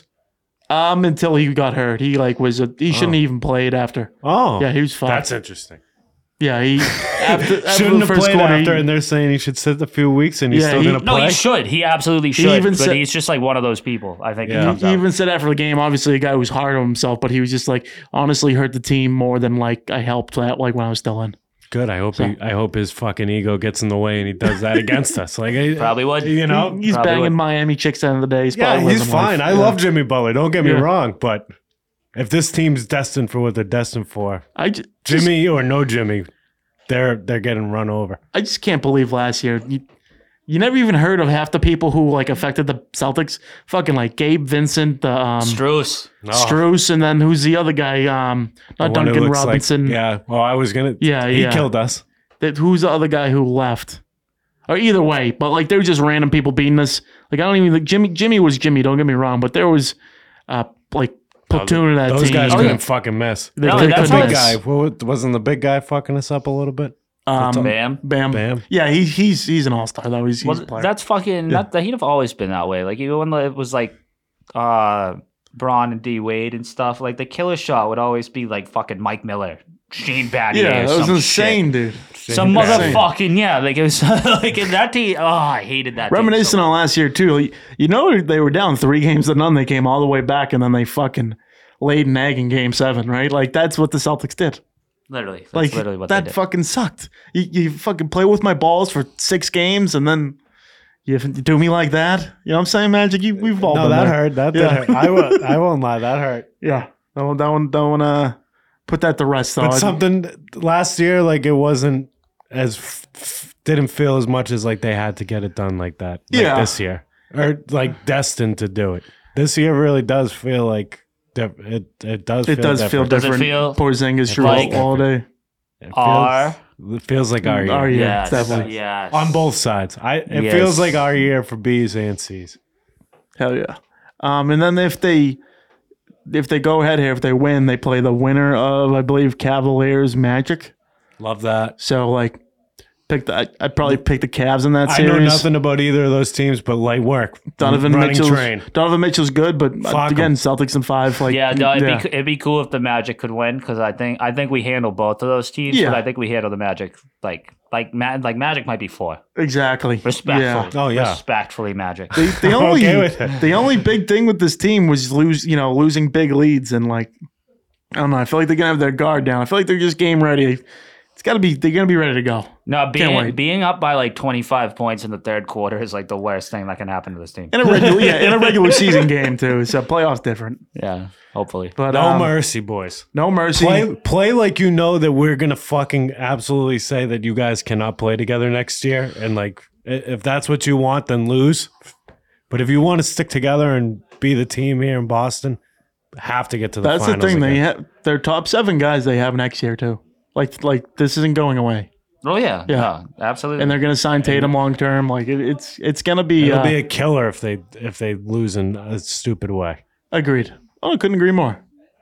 um until he got hurt. He like was a, he shouldn't Oh. even played after. Oh, Yeah, he was fine. that's interesting. Yeah, he after, after Shouldn't the have first played quarter. after, he- and they're saying he should sit a few weeks, and he's Yeah, still he- going to no, play. he should. He absolutely should. even but said- he's just like one of those people. I think Yeah. he comes he out. even said after the game, obviously a guy who's hard on himself, but he was just like honestly hurt the team more than like I helped that like when I was still in. Good. I hope. He, I hope his fucking ego gets in the way, and he does that against us. Like, I- Probably would. You know. He's Probably banging would. Miami chicks at the end of the day. He's Yeah, probably he's living life. fine. I Yeah. love Jimmy Butler. Don't get me Yeah. wrong, but if this team's destined for what they're destined for, I ju- just, Jimmy or no Jimmy, they're they're getting run over. I just can't believe last year. You, you never even heard of half the people who like affected the Celtics. Fucking like Gabe Vincent, the um, Struce. No. Struce, and then who's the other guy? Um, The not one who Duncan looks like- Robinson. yeah. Well, I was gonna. Yeah, He yeah. killed us. That who's the other guy who left? Or either way, but like they were just random people beating us. Like I don't even like Jimmy. Jimmy was Jimmy. Don't get me wrong, but there was uh like platoon of that Those team. guys Oh, couldn't yeah. fucking miss. They, No, they that's couldn't how Big miss. guy. What, wasn't the big guy fucking us up a little bit? Um, Bam. Bam. Bam. Yeah, he, he's he's an all star though. He's, he's Well, a player. that's fucking. That, the Heat have always been that way. Like even when it was like, uh, Braun and D Wade and stuff. Like the killer shot would always be like fucking Mike Miller, Shane Battier. yeah, or that was some insane, shit. dude. Some Insane. motherfucking yeah. Like it was like in that team. Oh, I hated that. team Reminiscing so on last year too. You- You know they were down three games to none. They came all the way back, and then they fucking laid an egg in Game Seven. Right? Like that's what the Celtics did. Literally, that's Like literally what that they did. fucking sucked. You, you fucking play with my balls for six games, and then you do me like that. You know what I'm saying, Magic? You, we've all No, been that there. hurt. That did Yeah. hurt. I won't. I won't lie. That hurt. Yeah, don't don't don't uh put that to rest. Though. But something last year, like it wasn't as f- f- didn't feel as much as like they had to get it done like that. Like Yeah. this year, or like destined to do it. This year really does feel like diff- it. It does. it feel does feel different. Does it different. feel Porzingis, like- Drew all day. It feels, Our it feels like our year. Our year, yes, definitely. yes. On both sides. I it Yes. feels like our year for B's and C's. Hell yeah. Um, and then if they if they go ahead here, if they win, they play the winner of I believe Cavaliers Magic. Love that. So like, pick the I, I'd probably pick the Cavs in that I series. know nothing about either of those teams, but light work. Donovan running Mitchell's train. Donovan Mitchell's good, but uh, Fuck 'em. again, Celtics in five. Like Yeah, no, it'd, Be, it'd be cool if the Magic could win because I think I think we handle both of those teams. Yeah. But I think we handle the Magic like like Ma- like Magic might be four. exactly. Respectfully, Yeah. Oh, yeah. respectfully Magic. The, the I'm only okay with it. the only big thing with this team was lose, you know, losing big leads and like I don't know. I feel like they're gonna have their guard down. I feel like they're just game ready. It's got to be. They're gonna be ready to go. No, Can't being wait. being up by like twenty five points in the third quarter is like the worst thing that can happen to this team. In a regular, yeah, in a regular season game too. So playoffs different, Yeah, hopefully. but No um, mercy, boys. no mercy. Play play like you know that we're gonna fucking absolutely say that you guys cannot play together next year, and like i- if that's what you want, then lose. But if you want to stick together and be the team here in Boston, have to get to the That's the finals thing. They again. have their top seven guys. They have next year too. Like like this isn't going away, Oh yeah, Yeah. no, absolutely. and they're gonna sign Tatum long term. Like it, it's it's gonna be. It'll Uh, be a killer if they if they lose in a stupid way. agreed. Oh, I couldn't agree more.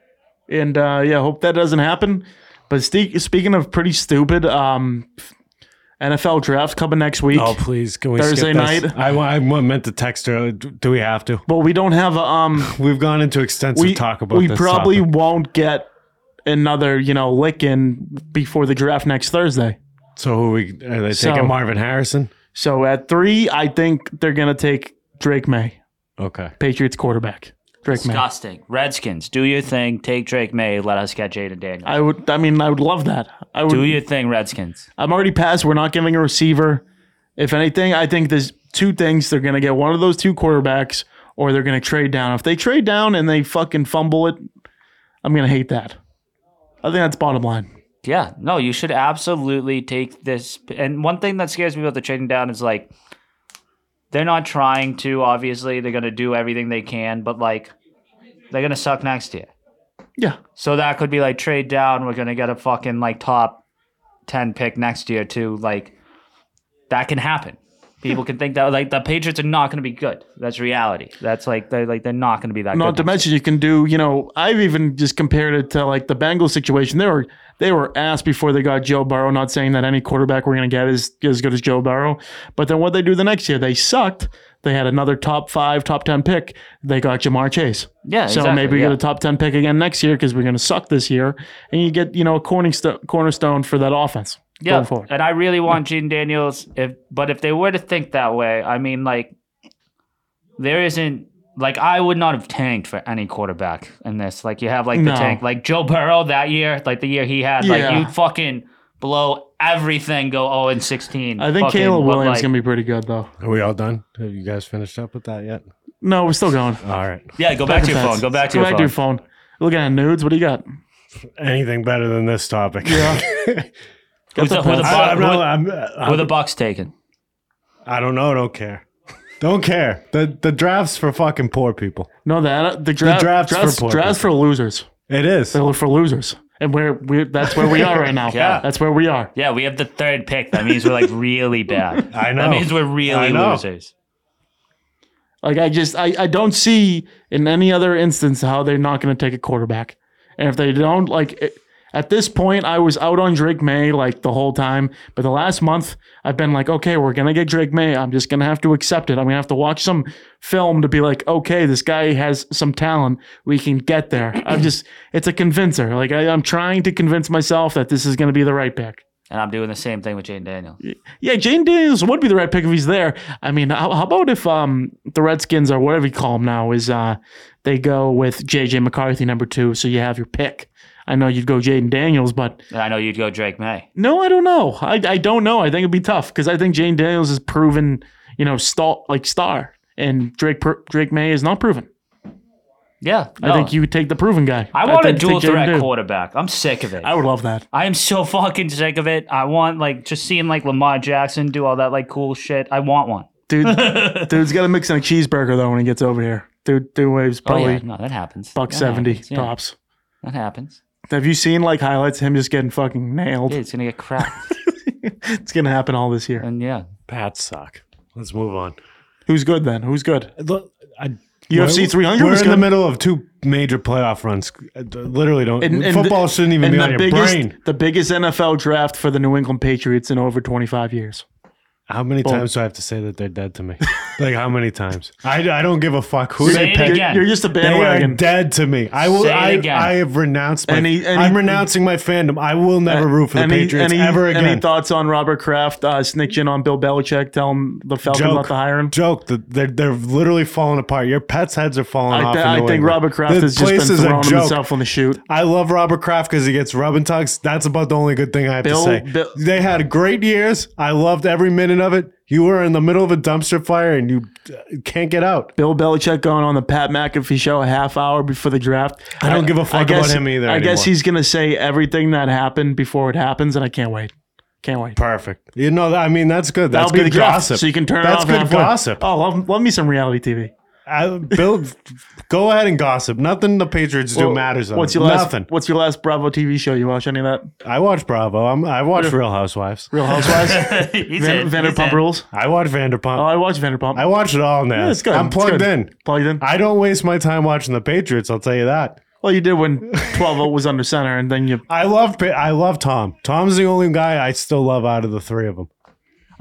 And uh, yeah, hope that doesn't happen. But ste- speaking of pretty stupid, um, N F L draft coming next week. Oh, please. Can we Thursday skip this? night? I, I meant to text her. Do we have to? But we don't have a um. We've gone into extensive We talk about we this probably topic. won't get another you know lick in before the draft next Thursday. So who are we are they So- taking Marvin Harrison? So at three, I think they're gonna take Drake May, Okay. Patriots quarterback. Drake May. Disgusting. Redskins, do your thing. Take Drake May. Let us get Jaden Daniels. I would. I mean, I would love that. I would. do your thing, Redskins. I'm already past. We're not giving a receiver. If anything, I think there's two things. They're going to get one of those two quarterbacks or they're going to trade down. If they trade down and they fucking fumble it, I'm going to hate that. I think that's bottom line. Yeah, no, you should absolutely take this. And one thing that scares me about the trading down is like, they're not trying to, obviously. They're going to do everything they can, but like, they're going to suck next year. Yeah. So that could be like, trade down. We're going to get a fucking like top ten pick next year, too. Like, that can happen. People can think that like the Patriots are not going to be good. That's reality. That's like they're like they're not going to be that Not good. to mention you can do, you know, I've even just compared it to like the Bengals situation. They were they were asked before they got Joe Burrow, not saying that any quarterback we're going to get is as good as Joe Burrow. But then what they do the next year, they sucked. They had another top five, top ten pick. They got Jamar Chase. Yeah, So exactly, maybe we yeah. get a top ten pick again next year because we're going to suck this year. And you get, you know, a cornerstone, cornerstone for that offense. Yeah, Going forward. and I really want Jaden Daniels. If but if they were to think that way, I mean, like, there isn't like I would not have tanked for any quarterback in this. Like you have like the No. tank, like Joe Burrow that year, like the year he had, like Yeah. you fucking blow everything, go oh and sixteen. I think Fucking, Caleb but, Williams like, going to be pretty good, though. Are we all done? Have you guys finished up with that yet? No, we're still going. All right. Yeah, go back to your phone. Go back to Go your back phone. to your phone. Looking at nudes. What do you got? Anything better than this topic? Yeah. Who's the, who the, I, I'm Bu- not, who- I'm, who I'm, the Bucks taking? I don't know. Don't care. Don't care. The the draft's for fucking poor people. No, that the draft. draft's drafts, for poor drafts for losers. It is. They're for losers, and we're we that's where we are right now. Yeah. That's where we are. Yeah, we have the third pick. That means we're like really bad. I know. That means we're I really know. losers. Like I just I, I don't see in any other instance how they're not going to take a quarterback, and if they don't, like it, at this point, I was out on Drake May like the whole time, but the last month I've been like, okay, we're gonna get Drake May. I'm just gonna have to accept it. I'm gonna have to watch some film to be like, okay, this guy has some talent. We can get there. I'm just it's a convincer. Like I, I'm trying to convince myself that this is gonna be the right pick. And I'm doing the same thing with Jaden Daniels. Yeah, Jane Daniels would be the right pick if he's there. I mean, how, how about if um the Redskins or whatever you call them now is uh they go with J J McCarthy number two, so you have your pick. I know you'd go Jaden Daniels, but And I know you'd go Drake May. no, I don't know. I, I don't know. I think it'd be tough because I think Jaden Daniels is proven, you know, star like star, and Drake per, Drake May is not proven. Yeah, I no. think you would take the proven guy. I want a think- dual take Jaden threat Daniels. quarterback. I'm sick of it. I would love that. I am so fucking sick of it. I want like just seeing like Lamar Jackson do all that like cool shit. I want one. Dude, dude's got to mix in a cheeseburger though when he gets over here. Dude, dude weighs Oh probably yeah, no, that happens. buck That seventy happens, yeah. tops. That happens. Have you seen like highlights of him just getting fucking nailed? Yeah, it's gonna get cracked. It's gonna happen all this year. And yeah, Pats suck. Let's move on. Who's good then? Who's good? Look, I, U F C we're- three hundred We're was in the good. middle of two major playoff runs. I Literally, don't. And- and football the- shouldn't even And be the on your biggest, brain. the biggest N F L draft for the New England Patriots in over twenty-five years. How many Boom. times do I have to say that they're dead to me? Like how many times? I, I don't give a fuck who Say they it pick. again. You're just a They are bandwagon. dead to me. I will. Say it I, again. I have renounced. My, Any- any- I'm renouncing my fandom. I will never root for the any, Patriots any, ever again. Any thoughts on Robert Kraft uh, snitching on Bill Belichick, telling the Falcons Joke. not to hire him? Joke. The, they're they're literally falling apart. Your pets' heads are falling I, off. th- in I New think England. Robert Kraft This has just place been is a throwing joke. himself on the shoot. I love Robert Kraft because he gets rub and tugs. That's about the only good thing I have Bill- to say. Bill- they had great years. I loved every minute of it. You were in the middle of a dumpster fire and you uh, can't get out. Bill Belichick going on the Pat McAfee show a half hour before the draft. I don't give a fuck about him either I guess anymore. he's going to say everything that happened before it happens, and I can't wait. Can't wait. Perfect. You know, I mean, that's good. That's That'll be good the draft, gossip. so you can turn That's it off good halfway. gossip. Oh, love, love me some reality T V. I, Bill, go ahead and gossip. Nothing the Patriots do Well, matters. Though. What's your last? Nothing. What's your last Bravo T V show? You watch any of that? I watch Bravo. I'm, I watch Real Housewives. Real Housewives? he's Van, in, he's Vanderpump in. Rules? I watch Vanderpump. Oh, I watch Vanderpump. I watch it all now. Yeah, it's good. I'm It's plugged good. in. Plugged in. I don't waste my time watching the Patriots. I'll tell you that. Well, you did when twelve oh was under center, and then you. I love Pa- I love Tom. Tom's the only guy I still love out of the three of them.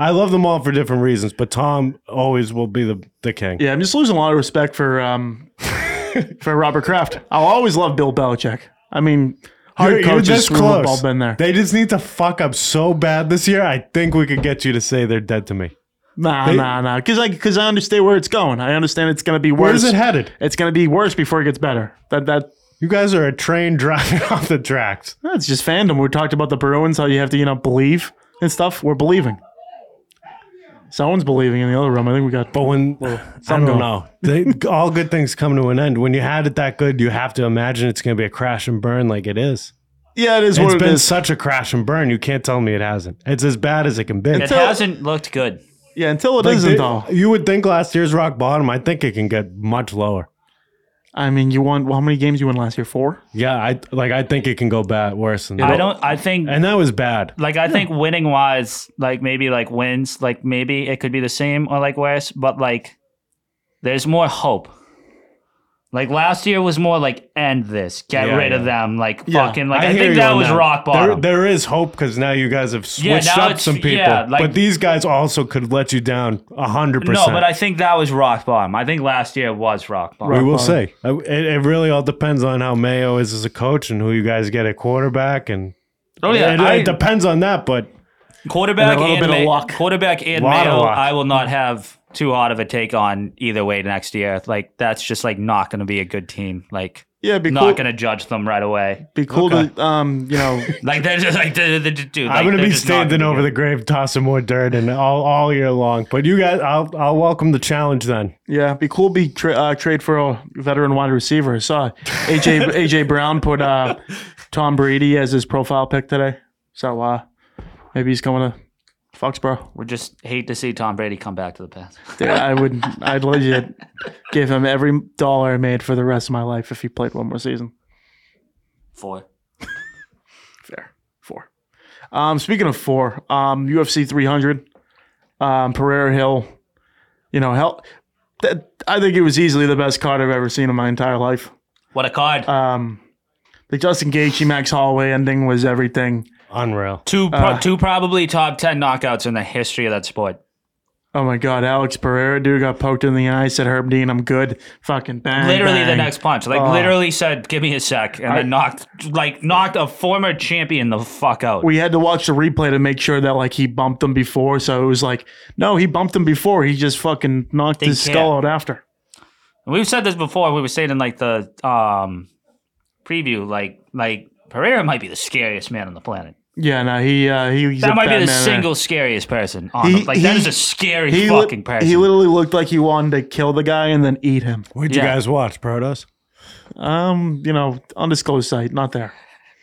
I love them all for different reasons, but Tom always will be the, the king. Yeah, I'm just losing a lot of respect for um for Robert Kraft. I'll always love Bill Belichick. I mean, hard You're, you're coaches this screw close. up all been there. They just need to fuck up so bad this year. I think we could get you to say they're dead to me. Nah, They- nah, nah. Because I because I understand where it's going. I understand it's going to be worse. Where's it headed? It's going to be worse before it gets better. That that You guys are a train driving off the tracks. that's just fandom. We talked about the Bruins, how you have to you know believe and stuff. We're believing. Someone's believing in the other room. I think we got. But when I some don't go. know, they, all good things come to an end. When you had it that good, you have to imagine it's going to be a crash and burn like it is. Yeah, it is It's what it been is. such a crash and burn. You can't tell me it hasn't. It's as bad as it can be. It Until- hasn't looked good. Yeah, until it Like, not they- though. You would think last year's rock bottom. I think it can get much lower. I mean, you won. Well, how many games you won last year? Four. Yeah, I like. I think it can go bad worse than that. I don't. I think. And that was bad. Like I think winning wise, like maybe like wins, like maybe it could be the same or like worse, but like there's more hope. Like last year was more like end this, get Yeah, rid of yeah. them, like Yeah, fucking like I, hear think you that on was rock There, bottom. there is hope because now you guys have Yeah, switched now up it's- some people. yeah, like- but these guys also could let you down a hundred no, percent. but I think that was rock bottom. I think last year was rock bottom. we will bottom. see. Uh, It, it really all depends on how Mayo is as a coach and who you guys get at quarterback, and Oh yeah, it, I, it depends on that. But quarterback And a little and, bit of May- luck. quarterback and Lot of Mayo. luck. I will not have too hard of a take on either way next year. Like that's just like not going to be a good team. Like Yeah, be not cool. going to judge them right away. Be cool Okay. to um, you know, Like they're just like the the dude. I'm going to be standing over the. the grave, tossing more dirt, and all, all year long. But you guys, I'll I'll welcome the challenge then. yeah, be cool. Be tra- uh, trade for a veteran wide receiver. I saw A J A J Brown put uh, Tom Brady as his profile pick today. So uh, maybe he's coming to Foxborough. We just hate to see Tom Brady come back to the Pats. Dude, I would, I'd legit give him every dollar I made for the rest of my life if he played one more season. Four. Fair. Four. Um, speaking of four, um, U F C three hundred, um, Pereira Hill, you know, hell, that, I think it was easily the best card I've ever seen in my entire life. What a card. Um, the Justin Gaethje Max Holloway ending was everything. Unreal. two pro- uh, two probably top ten knockouts in the history of that sport. Oh my God, Alex Pereira, dude, got poked in the eye, said Herb Dean, I'm good. Fucking bang. Literally bang. the next punch. Like Oh. literally said, "Give me a sec," and I- then knocked like knocked a former champion the fuck out. We had to watch the replay to make sure that like he bumped him before. So it was like, no, he bumped him before. He just fucking knocked Didn't his care. skull out after. We've said this before. We were saying in like the um preview, like like Pereira might be the scariest man on the planet. Yeah, no, he uh, he he's That a might be bad the man. single scariest person on He- the, like that he- is a scary He li- fucking person. He literally looked like he wanted to kill the guy and then eat him. Where'd you Yeah. guys watch, Protos? Um, you know, undisclosed site, not there.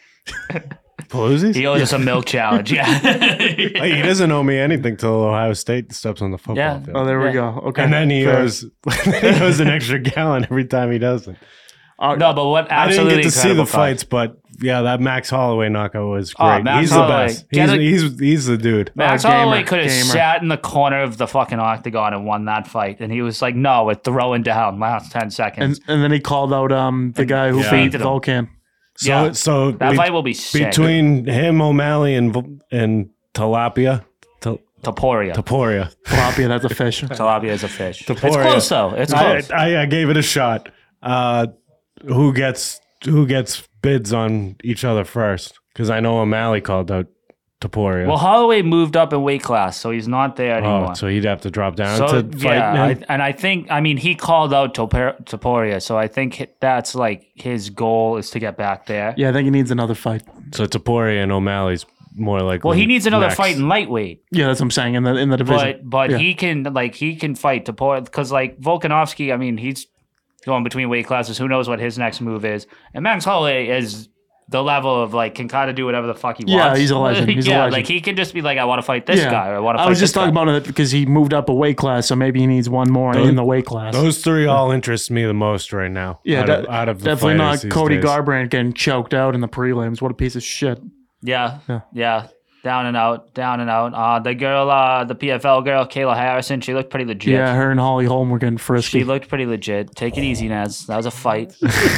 Paloozies? he owes us a milk challenge. Yeah. Hey, he doesn't owe me anything till Ohio State steps on the football Yeah. field. Oh, there Yeah. we go. Okay, And then he fair. owes he owes an extra gallon every time he does it. Uh, No, but what I didn't absolutely get to see the incredible card. fights, but yeah, that Max Holloway knockout was Oh, great. Max he's Holloway. the best. Get He's, a- he's he's the dude. Max Oh, gamer, Holloway could have gamer. sat in the corner of the fucking octagon and won that fight, and he was like, "No, we're throwing down last ten seconds." and and then he called out um the guy who Yeah. beat Fainted him. Vulcan. So Yeah. so that be- fight will be sick. between him, O'Malley, and V- and Tilapia, Til- Taporia. Taporia. Tilapia, that's a fish. Tilapia is a fish. It's Taporia. close though. It's I, close. I, I gave it a shot. Uh, who gets who gets bids on each other first? Because I know O'Malley called out Taporia. well, Holloway moved up in weight class, so he's not there anymore. oh, so he'd have to drop down So, to fight yeah, I, him. and I think I mean he called out Topor- Taporia, so I think hi- that's like his goal is to get back there. Yeah, I think he needs another fight. So Taporia and O'Malley's more like. Well, he needs another next. fight in lightweight, Yeah, that's what I'm saying in the in the division. but but Yeah. he can like he can fight Taporia because like Volkanovski, I mean he's going between weight classes. Who knows what his next move is? And Max Holloway is the level of like can kind of do whatever the fuck he Yeah, wants. he's a legend. He's a yeah, legend. like he can just be like, I want to fight this yeah, guy, or I want to. I fight was just this talking guy. about it because he moved up a weight class, so maybe he needs one more Those- in the weight class. Those three all interest me the most right now. yeah, out, de- of, out of the definitely not fighters these Cody days. Garbrandt getting choked out in the prelims. What a piece of shit. Yeah, Yeah. yeah, down and out, down and out. Uh, the girl, uh, the P F L girl, Kayla Harrison, she looked pretty legit. Yeah, her and Holly Holm were getting frisky. She looked pretty legit. Take it easy, Naz. That was a fight.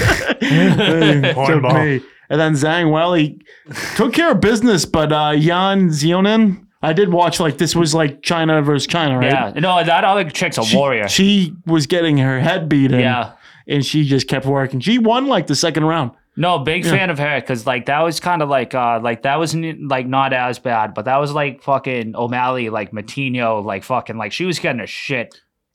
Took Hornball. me. And then Zhang Weili took care of business, but uh, Jan Zionin I did watch like this was like China versus China, right? Yeah, no, that other chick's a She, warrior. she was getting her head beat in. Yeah. And she just kept working. She won like the second round. No, big Yeah. fan of her because like that was kind of like uh like that was n- like not as bad, but that was like fucking O'Malley, like Matinho, like fucking like she was getting a shit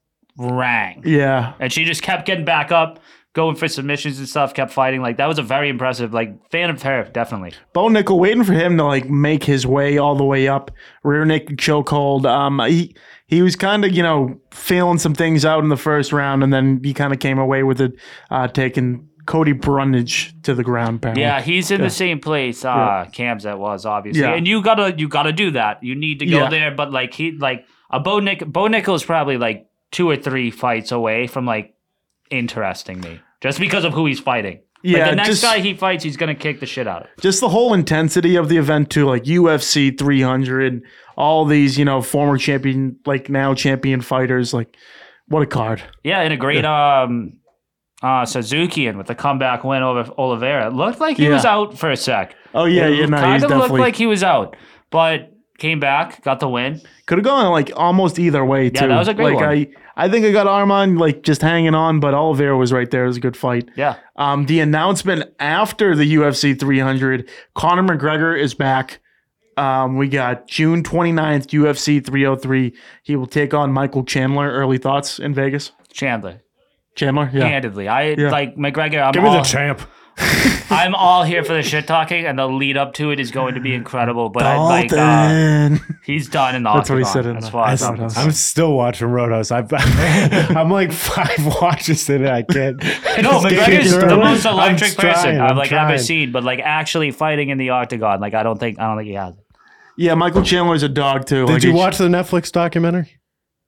rang, Yeah. and she just kept getting back up, going for submissions and stuff, kept fighting. Like that was a very impressive. Like fan of her, definitely. Bo Nickel waiting for him to like make his way all the way up. Rear naked chokehold. Um, he he was kind of you know feeling some things out in the first round, and then he kind of came away with it, uh, taking Cody Brundage to the ground. Apparently. Yeah, he's in Yeah. the same place uh Yeah. Cam's that was obviously, Yeah. and you gotta you gotta do that. You need to go Yeah. there, but like he like a Bo Nick Bo Nickel is probably like two or three fights away from like interesting me just because of who he's fighting. Yeah, like the next just- guy he fights, he's gonna kick the shit out of. Just the whole intensity of the event too, like U F C three hundred, all these you know former champion, like now champion fighters. Like, what a card. Yeah, and a great um uh Suzuki-an with the comeback win over Oliveira. It looked like he Yeah. was out for a sec. Oh yeah, it yeah, no, kind he's of looked definitely like he was out, but came back, got the win. could have gone like almost either way too. Yeah, that was a great like, one. I I think I got Armand like just hanging on, but Oliveira was right there. It was a good fight. Yeah. Um, the announcement after the U F C three hundred, Conor McGregor is back. Um, we got June twenty-ninth, U F C three oh three. He will take on Michael Chandler. Early thoughts in Vegas? Chandler. Chandler? Yeah. Handedly. I Yeah. like McGregor. I'm Give me all, the champ. I'm all here for the shit talking, and the lead up to it is going to be incredible. But I like uh, Dalton. he's done in the That's what he octagon. said in As the- far as I'm Roadhouse. concerned. I'm still watching Roadhouse. I've, I'm like five watches in it. I can't. No, I just can't McGregor's get the through it. most I'm electric person trying, I've I'm like ever trying. seen. But like actually fighting in the octagon, like I don't think I don't think he has. It. Yeah, Michael Chandler's a dog too. Did Like, you it, watch the Netflix documentary?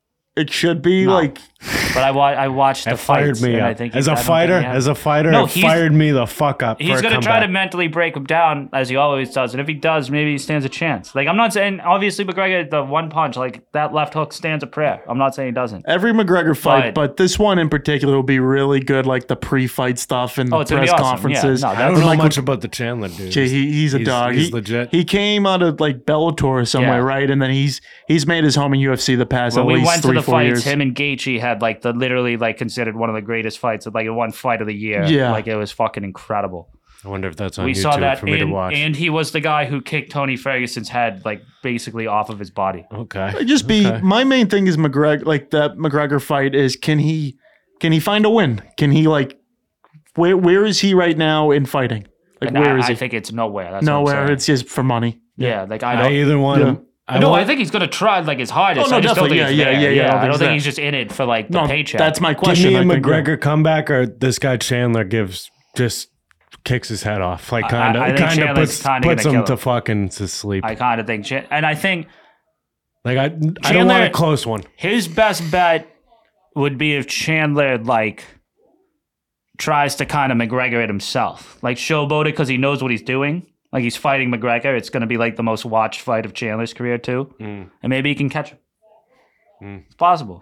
It should be No. like But I wa- I watched the It fired fights, me and up. I think as he- a I don't think fighter, he has as it. a fighter, No, it he's- fired me the fuck up. He's for a gonna try to comeback. mentally break him down as he always does, and if he does, maybe he stands a chance. Like I'm not saying obviously McGregor the one punch, like that left hook stands a prayer. I'm not saying he doesn't. every McGregor fight, But- but this one in particular will be really good. Like the pre-fight stuff and Oh, the it's gonna be press awesome. conferences. Yeah, no, I that's- don't know Michael- much about the Chandler dude. Jay, he, he's a He's- dog. he's he, legit. He came out of like Bellator or somewhere, Yeah. right? And then he's he's made his home in U F C the past When at we least went to three, the four fights, years. him and Gaethje had like the literally like considered one of the greatest fights, like one fight of the year. Yeah. like it was fucking incredible. I wonder if that's on we YouTube saw that, for me to and, watch. and he was the guy who kicked Tony Ferguson's head like basically off of his body. okay. It'd just be Okay. my main thing is McGregor. Like that McGregor fight is can he can he find a win? Can he like where where is he right now in fighting? Like And where I, is I he? think it's nowhere. That's what I'm Nowhere. saying. It's just for money. yeah, like I I don't. either want Yeah. him. I no, want, I think he's gonna try like his hardest. Oh, no, I just don't think definitely. he's Yeah, there. yeah, yeah, yeah, I don't I think don't he's think there. he's just in it for like the No, paycheck. that's my give question. me a I think, yeah. McGregor comeback, or this guy Chandler gives just kicks his head off, like I- kind I of think kind of Chandler's puts, kinda puts gonna him kill to him. fucking to sleep. I kind of think, Chan- and I think like I, I don't Chandler- want a close one. his best bet would be if Chandler like tries to kind of McGregor it himself, like showboat it because he knows what he's doing. Like he's fighting McGregor. It's going to be like the most watched fight of Chandler's career too, Mm. and maybe he can catch him. Mm. It's possible.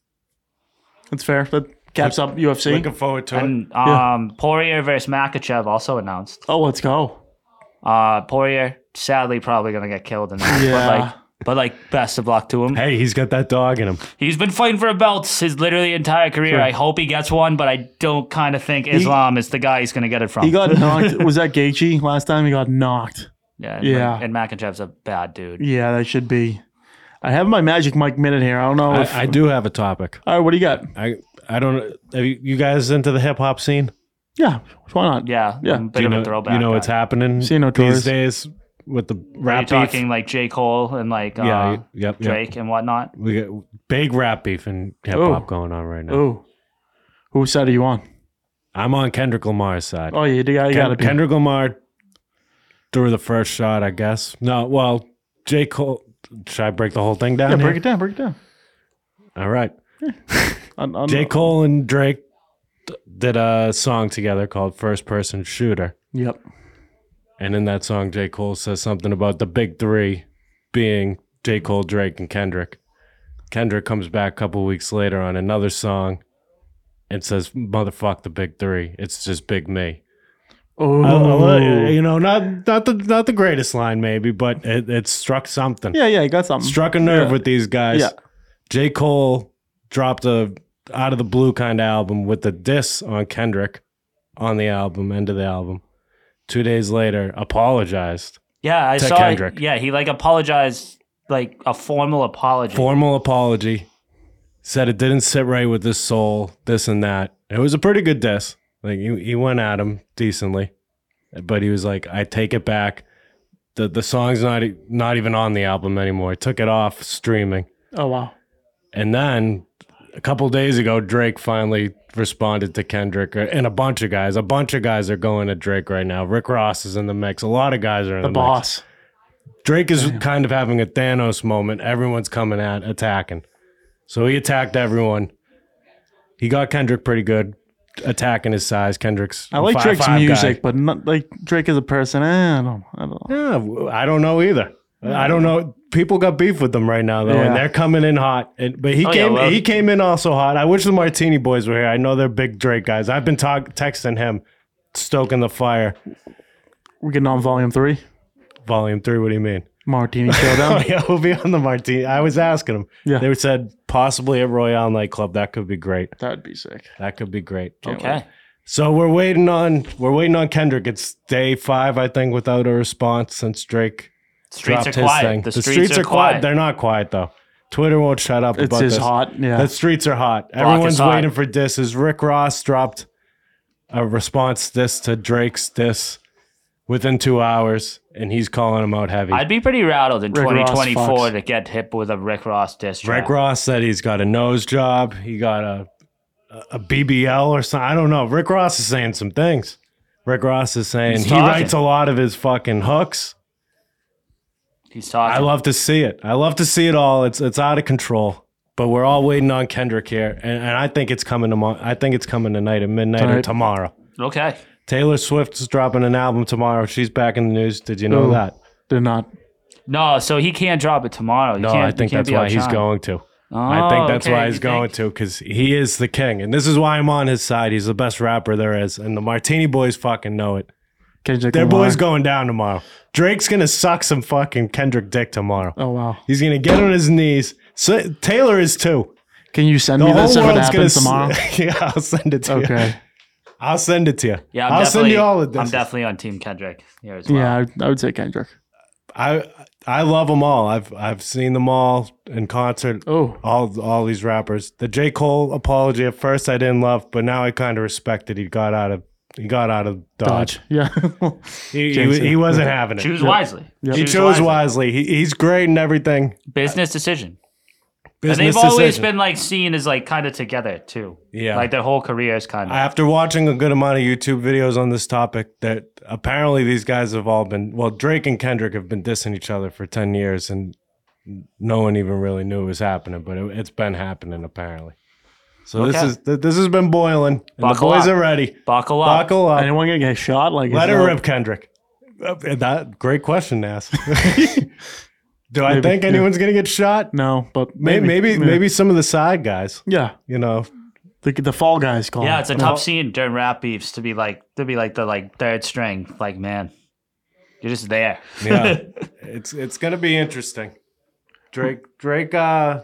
That's fair. That caps up U F C. Looking forward to it. And um, Poirier versus Makachev also announced. Oh, let's go. Uh, Poirier sadly probably going to get killed in that. Yeah. But like, but like best of luck to him. Hey, he's got that dog in him. He's been fighting for a belt his literally entire career. Sure. I hope he gets one, but I don't kind of think Islam is the guy he's going to get it from. He got knocked. Was that Gaethje last time? He got knocked. yeah, and, Yeah. and Makachev's a bad dude. Yeah, that should be. I have my Magic Mike minute here. I don't know if. I, I do have a topic. All right, what do you got? I I don't. Are you, you guys into the hip hop scene? Yeah, why not? Yeah, Yeah. I'm a bit Do you of know, a throwback. you know guy. what's happening See no these tours. days with the Are you rap beef? talking like J. Cole and like uh, yeah, yep, yep. Drake and whatnot? We got big rap beef and hip hop Ooh. going on right now. Ooh, whose side are you on? I'm on Kendrick Lamar's side. Oh, yeah, you got you Ken- got to be. Kendrick Lamar threw the first shot, I guess. No, well, J. Cole. Should I break the whole thing down? Yeah, here? break it down. Break it down. All right. On, on, J. Cole and Drake d- did a song together called First Person Shooter. Yep. And in that song, J. Cole says something about the big three being J. Cole, Drake, and Kendrick. Kendrick comes back a couple weeks later on another song and says, motherfuck the big three. It's just big me. Oh, I- I- you know, not not the not the greatest line maybe, but it, it struck something. yeah, yeah, he got something. Struck a nerve Yeah. with these guys. Yeah. J. Cole dropped a out of the blue kind of album with the diss on Kendrick on the album, end of the album. Two days later, apologized. Yeah, I To saw. Kendrick. Yeah, he like apologized, like a formal apology. Formal apology. Said it didn't sit right with his soul, this and that. It was a pretty good diss. Like he, he went at him decently. But he was like, I take it back. The the song's not e- not even on the album anymore. I took it off streaming. Oh wow. And then a couple days ago, Drake finally responded to Kendrick and a bunch of guys. A bunch of guys are going at Drake right now. Rick Ross is in the mix. A lot of guys are in The the, mix. boss. Drake is kind of having a Thanos moment. Everyone's coming at, attacking. So he attacked everyone. He got Kendrick pretty good, attacking his size. Kendrick's I like five- Drake's five music, guy. but not like Drake as a person. Eh, I don't. I don't know. Yeah, I don't know either. I don't know. People got beef with them right now though, Yeah. and they're coming in hot. And, but he Oh, yeah, came. well- he came in also hot. I wish the Martini Boys were here. I know they're big Drake guys. I've been talk, texting him, stoking the fire. We're getting on volume three. Volume three. What do you mean? Martini Oh Showdown. yeah, we'll be on the Martini. I was asking them. Yeah. They said possibly at Royale nightclub. That could be great. That'd be sick. That could be great. Okay. So we're waiting on we're waiting on Kendrick. It's day five, I think, without a response since Drake Streets dropped are his quiet. thing. The, streets, are quiet. They're not quiet though. Twitter won't shut up It's about just this. hot. Yeah. The streets are hot. is Everyone's hot. waiting for disses. Rick Ross dropped a response diss to Drake's diss within two hours, and he's calling him out heavy. I'd be pretty rattled in Rick twenty Ross twenty-four fucks. to get hit with a Rick Ross diss track. Rick Ross said he's got a nose job. He got a a B B L or something. I don't know. Rick Ross is saying some things. Rick Ross is saying He's he talking. writes a lot of his fucking hooks. He's talking. I love to see it. I love to see it all. It's it's out of control. But we're all waiting on Kendrick here, and, and I think it's coming tomorrow. I think it's coming tonight at midnight or Tonight. tomorrow. Okay. Taylor Swift's dropping an album tomorrow. She's back in the news. Did you know Ooh. that? They're not. No, so he can't drop it tomorrow. You No, can't, I you think can't that's be why he's outshined. going to. Oh, I think that's okay, why he's you going think? to because he is the king, and this is why I'm on his side. He's the best rapper there is, and the Martini Boys fucking know it. Kendrick Their Lamar. boy's going down tomorrow. Drake's gonna suck some fucking Kendrick dick tomorrow. Oh wow. He's gonna get on his knees. So, Taylor is too. Can you send The me whole this if it world's gonna happens s- tomorrow? yeah, I'll send it to you. Okay. I'll send it to you. Yeah, I'm I'll send definitely, you all of this. I'm definitely on Team Kendrick here as well. Yeah, I, I would say Kendrick. I I love them all. I've I've seen them all in concert. Oh. All all these rappers. The J. Cole apology at first I didn't love, but now I kind of respect it. He got out of he got out of Dodge. Dodge. Yeah. He, he, Jameson. he wasn't having it. Choose wisely. Yep. He Choose chose wisely. He, he's great and everything. Business decision. Business and they've always decision. been like seen as like kind of together too. Yeah. Like their whole careers kind of. After watching a good amount of YouTube videos on this topic, that apparently these guys have all been well, Drake and Kendrick have been dissing each other for ten years, and no one even really knew it was happening, but it, it's been happening apparently. So this Okay. is th- this has been boiling, and Buckle the boys up. are ready. Buckle up. Buckle up. Anyone gonna get shot? Like Let is it that- rip, Kendrick. Uh, That great question to ask. Do I Maybe, think yeah. anyone's gonna get shot? No, but Maybe maybe maybe, yeah. maybe some of the side guys. Yeah. You know, The the fall guys call. Yeah, it. it's a tough scene during rap beefs to be like to be like the like third string. Like man, you're just there. yeah, it's it's gonna be interesting. Drake Drake uh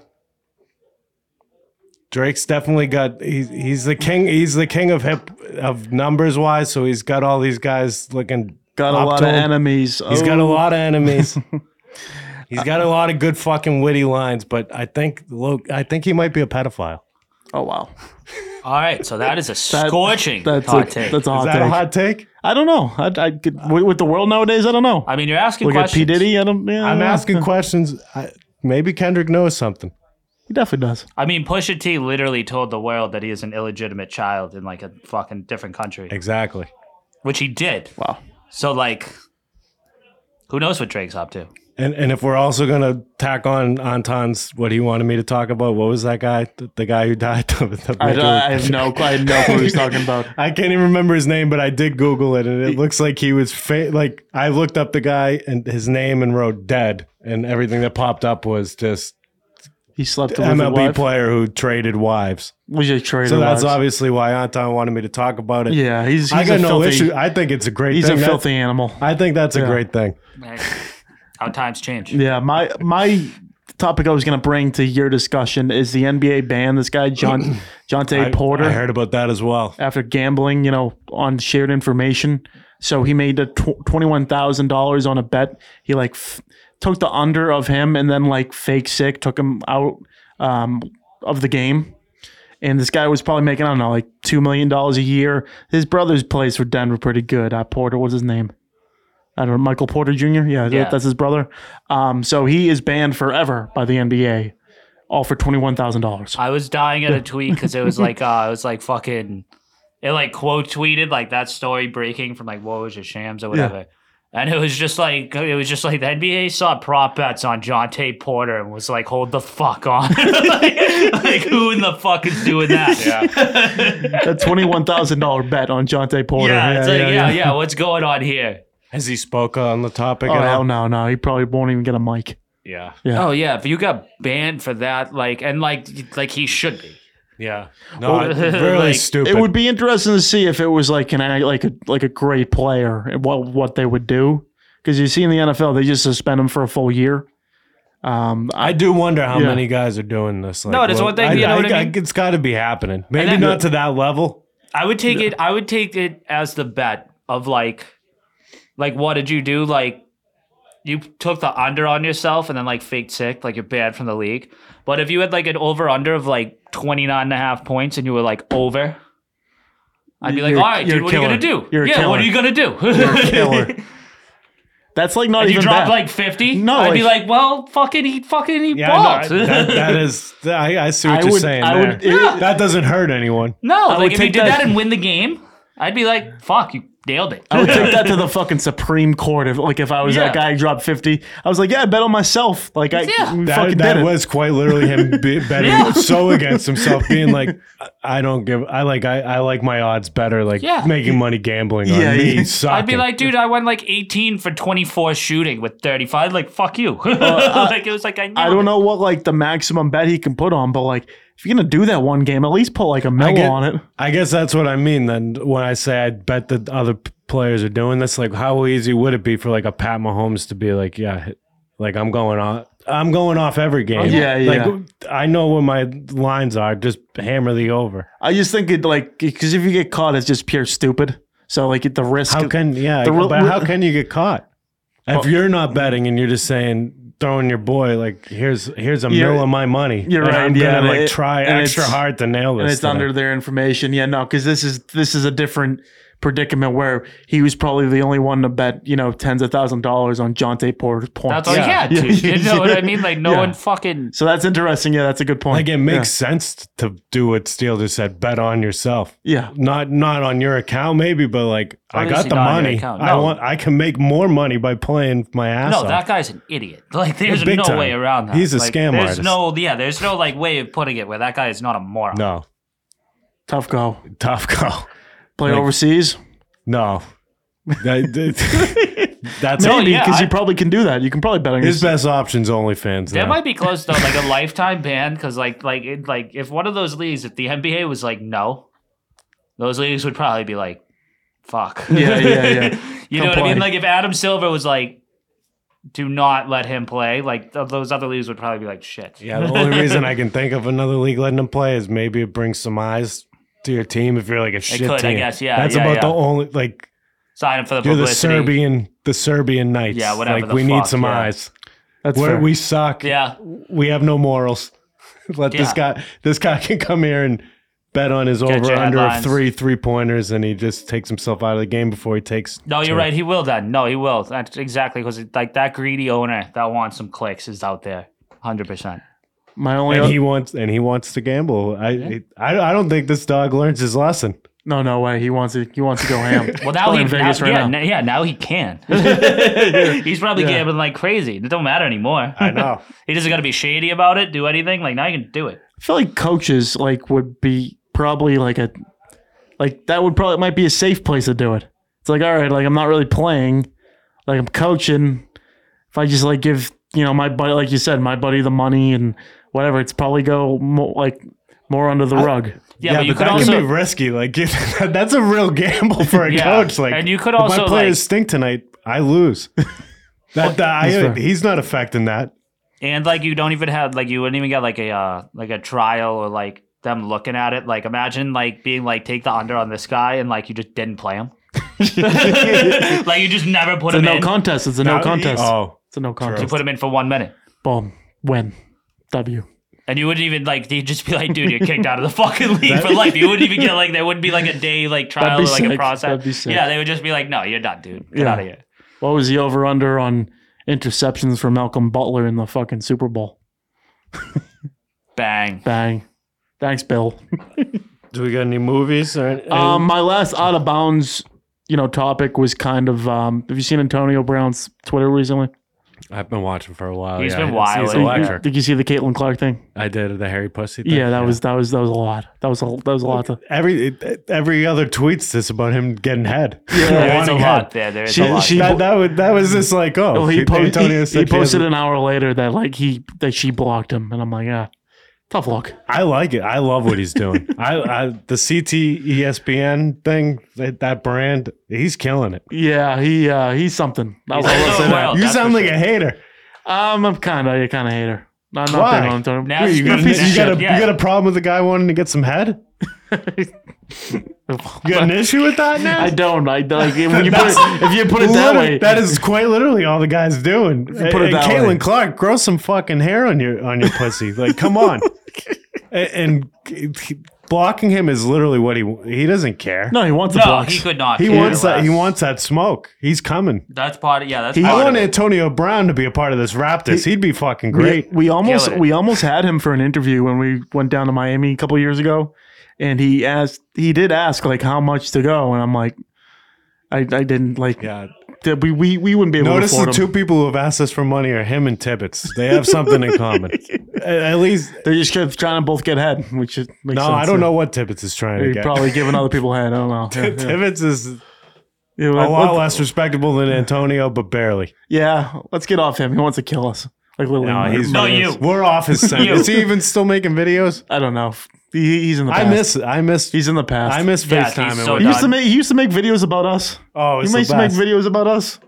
Drake's definitely got he's he's the king he's the king of hip of numbers wise, so he's got all these guys looking Got a up lot to of him. enemies. He's got a Oh. lot of enemies. He's got a lot of good fucking witty lines, but I think look I think he might be a pedophile. Oh wow. All right, so that is a scorching That's hot a, take. That's a Is hot that take. a hot take? I don't know. I, I could, with with the world nowadays, I don't know. I mean, you're asking Look at questions. P Diddy. I don't. Yeah, I'm yeah. asking questions. I, maybe Kendrick knows something. He definitely does. I mean, Pusha T literally told the world that he is an illegitimate child in like a fucking different country, Exactly. which he did. Wow. So like, who knows what Drake's up to? And and if we're also gonna tack on Anton's what he wanted me to talk about, what was that guy? The, the guy who died. The, the I, maker- I have no. I have no clue what he's talking about. I can't even remember his name, but I did Google it, and it looks like he was fa- like I looked up the guy and his name and wrote dead, and everything that popped up was just He slept with M his L B wife. player who traded wives. We just traded. So that's wives. obviously why Anton wanted me to talk about it. Yeah, he's. he's I got a no filthy, issue. I think it's a great He's thing. a That- filthy animal. I think that's a Yeah. great thing. How times change. Yeah, my my topic I was going to bring to your discussion is the N B A ban this guy John Jonte I, Porter I heard about that as well. after gambling, you know, on shared information. So he made a tw- twenty-one thousand dollars on a bet. He like f- took the under of him and then like fake sick took him out um, of the game. And this guy was probably making, I don't know, like two million dollars a year. His brother's plays for Denver pretty good. Uh, Porter, what's his name? I don't know, Michael Porter Junior Yeah, Yeah. that's his brother. Um, so he is banned forever by the N B A, all for twenty-one thousand dollars. I was dying at a tweet because it was like, uh, it was like fucking, it like quote tweeted like that story breaking from like what was it, Shams or whatever. And it was just like, it was just like the N B A saw prop bets on Jonte Porter and was like, hold the fuck on. like, like, who in the fuck is doing that? Yeah. A twenty-one thousand dollars bet on Jonte Porter. Yeah, it's like, yeah, yeah, What's going on here? Has he spoke on the topic? Oh, at all? hell no, no. He probably won't even get a mic. Yeah. Yeah. Oh yeah, if you got banned for that, like, and like, like he should be. Yeah. No, Well, it's really like, stupid. It would be interesting to see if it was like an like a like a great player and what what they would do, because you see in the N F L they just suspend him for a full year. Um, I, I do wonder how Yeah. many guys are doing this. Like, No, that's one thing, I, you know I- what I mean? It's got to be happening. Maybe then- not to that level. I would take it. I would take it as the bet of like, like what did you do? Like, you took the under on yourself and then like faked sick, like you're banned from the league. But if you had like an over under of like twenty-nine and a half points and you were like over, I'd be like, You're- all right, you're dude, what are you killer. gonna do? You're a yeah, what killer. are you gonna do? You're a killer. That's like not And you even dropped bad. like fifty. No, I'd be like- like, well, fucking eat, fucking eat Yeah, balls. no, that, that is. I, I see what I you're would- saying. I there. would- it- that doesn't hurt anyone. no, would like if you take did that- that and win the game, I'd be like, fuck, you nailed it. I would take that to the fucking Supreme Court. If like if I was Yeah. that guy who dropped fifty, I was like, yeah, I bet on myself. Like I Yeah. we That, fucking that did it. was quite literally him be, betting Yeah. so against himself, being like, I don't give. I like. I, I like my odds better. Like Yeah. making money gambling on Yeah, me. yeah. Sucking. I'd be like, dude, I went like eighteen for twenty-four shooting with thirty-five. Like, fuck you. like, it was like, I, I don't know what like the maximum bet he can put on, but like if you're gonna do that one game, at least put like a mil get- on it. I guess that's what I mean. Then when I say I bet that other p- players are doing this, like how easy would it be for like a Pat Mahomes to be like, yeah, like I'm going off, I'm going off every game. yeah, yeah. Like I know what my lines are. Just hammer the over. I just think it like because if you get caught, it's just pure stupid. So like the risk. How can yeah? The real- but how can you get caught if you're not betting and you're just saying throwing your boy like here's here's a You're- mill of my money. you're and right, I'm yeah, gonna like it- try and extra it's- hard to nail this. and it's today. under their information. Yeah, no, because this is this is a different predicament where he was probably the only one to bet, you know, tens of thousand dollars on Jonte Porter's points. That's all Yeah. he had to. Yeah. You know what I mean? Like, no Yeah. one fucking. So that's interesting. Yeah, that's a good point. Like it makes sense to do what Steele just said. Bet on yourself. Yeah. Not not on your account maybe, but like I got Obviously the not on your money. account. I No. want. I can make more money by playing my ass No, off. that guy's an idiot. Like, there's big no time. way around that. He's a Like, scam there's artist. no, yeah, there's no like way of putting it where that guy is not a moron. no, Tough go. tough go. Play Like- overseas. No, that, that- that's No, Maybe yeah, because I- you probably can do that. You can probably bet on his yourself. best option's OnlyFans. That now. might be close though, like a lifetime ban, because like, like, it, like if one of those leagues, if the N B A was like no, those leagues would probably be like, fuck. Yeah, yeah, yeah. you know Come what I mean? play. Like if Adam Silver was like, do not let him play, like th- those other leagues would probably be like, shit. Yeah, the only reason I can think of another league letting him play is maybe it brings some eyes to your team if you're like a shit could, I team. guess, yeah, That's yeah, about yeah. the only like Sign him for the you're the publicity. Serbian the Serbian Knights. Yeah, whatever Like the we need fuck, some yeah. eyes. That's Where fair. we suck. Yeah. We have no morals. Let this Yeah. guy this guy can come here and bet on his Get over your under of headlines. three three pointers and he just takes himself out of the game before he takes No, you're two. right. He will then. No, he will. That's exactly because like that greedy owner that wants some clicks is out there, hundred percent. My only And he wants and he wants to gamble. I, I I don't think this dog learns his lesson. no, no way. He wants to. He wants to go ham. Well, now Playing he in Vegas now, right yeah, now. n- yeah, now he can. He's probably Yeah. gambling like crazy. It don't matter anymore. I know. He doesn't got to be shady about it. Do anything. Like now, you can do it. I feel like coaches like would be probably like a like that would probably might be a safe place to do it. It's like all right, like I'm not really playing, like I'm coaching. If I just like give you know my buddy, like you said, my buddy the money and whatever. It's probably go more, like more under the rug. Yeah, Yeah, but you but could that also can be risky. Like that's a real gamble for a Yeah, coach. Like, and you could if also, my players like- stink tonight, I lose. that, that I, fair. he's not affecting that. and like you don't even have like you wouldn't even get like a uh, like a trial or like them looking at it. Like imagine like being like take the under on this guy and like you just didn't play him. Like you just never put It's a him no in. contest. It's a no Now- contest. Oh, It's a no You contest. put him in for one minute. Boom. Win. W. And you wouldn't even like they'd just be like, dude, you're kicked out of the fucking league for life. You wouldn't even get like there wouldn't be like a day like trial That'd or be like a sick. process. That'd be sick. Yeah, they would just be like, no, you're done, dude. Get Yeah. out of here. What was the over under on interceptions for Malcolm Butler in the fucking Super Bowl? Bang. Bang. Thanks, Bill. do we got any movies? Or any, Um, my last out of bounds, you know, topic was kind of. Um, have you seen Antonio Brown's Twitter recently? I've been watching for a while. He's yeah. been He's wild. electric. Did you see the Caitlin Clark thing? I did the Harry Pussy thing. Yeah, that was that was that was a lot. That was a that was a lot. To, every every other tweets this about him getting head. Yeah, There is a wanting lot head. there. There is She- a lot. she- That, that, would, that was just like, oh, oh, he, po- Antonio he, said he she posted hasn't- an hour later that like he that she blocked him, and I'm like, yeah, tough luck. I like it. I love what he's doing. I, I the C T E S P N thing, that, that brand, he's killing it. Yeah, he uh, he's something. That was all He's I'll say doing that. well. You that's sound for like sure. a hater. Um, I'm kind of a kind of hater. Not not Why? big on Antonio. Now- You got, a, Piece of you, got a, shit, yeah. you got a problem with the guy wanting to get some head? You got an issue with that now? I don't. I like when you put it, if you put it that Literally- way. that is quite literally all the guy's doing. put it and that Caitlin way. Clark, grow some fucking hair on your on your pussy. Like, come on. and, and he- blocking him is literally what he he doesn't care. no, he wants the No, blocks. he could not. He care wants that. He less. wants that smoke. He's coming. That's part of yeah. That's He- I part want of it. Antonio Brown to be a part of this Raptors. He'd be fucking great. We, we almost Killing it. we almost had him for an interview when we went down to Miami a couple years ago, and he asked he did ask like how much to go, and I'm like, I I didn't like yeah. that we, we we wouldn't be able Notice to the afford two him. people who have asked us for money are him and Tibbetts. They have something in common. At, at least, They're just kept trying to both get head, which is, makes no, sense. I don't know what Tibbetts is trying to They're get. probably giving other people head. I don't know. Yeah, yeah. Tibbetts is Yeah, a let- lot let- less respectable than Antonio, but barely. yeah, let's get off him. He wants to kill us. Like literally. No, he's No, you. We're off his scent. You. Is he even still making videos? I don't know. He, he's in the I past. miss. I miss. He's in the past. I miss Yeah, he's FaceTime. so with He used to done. make. He used to make videos about us. Oh, He it's the used to make best. videos about us.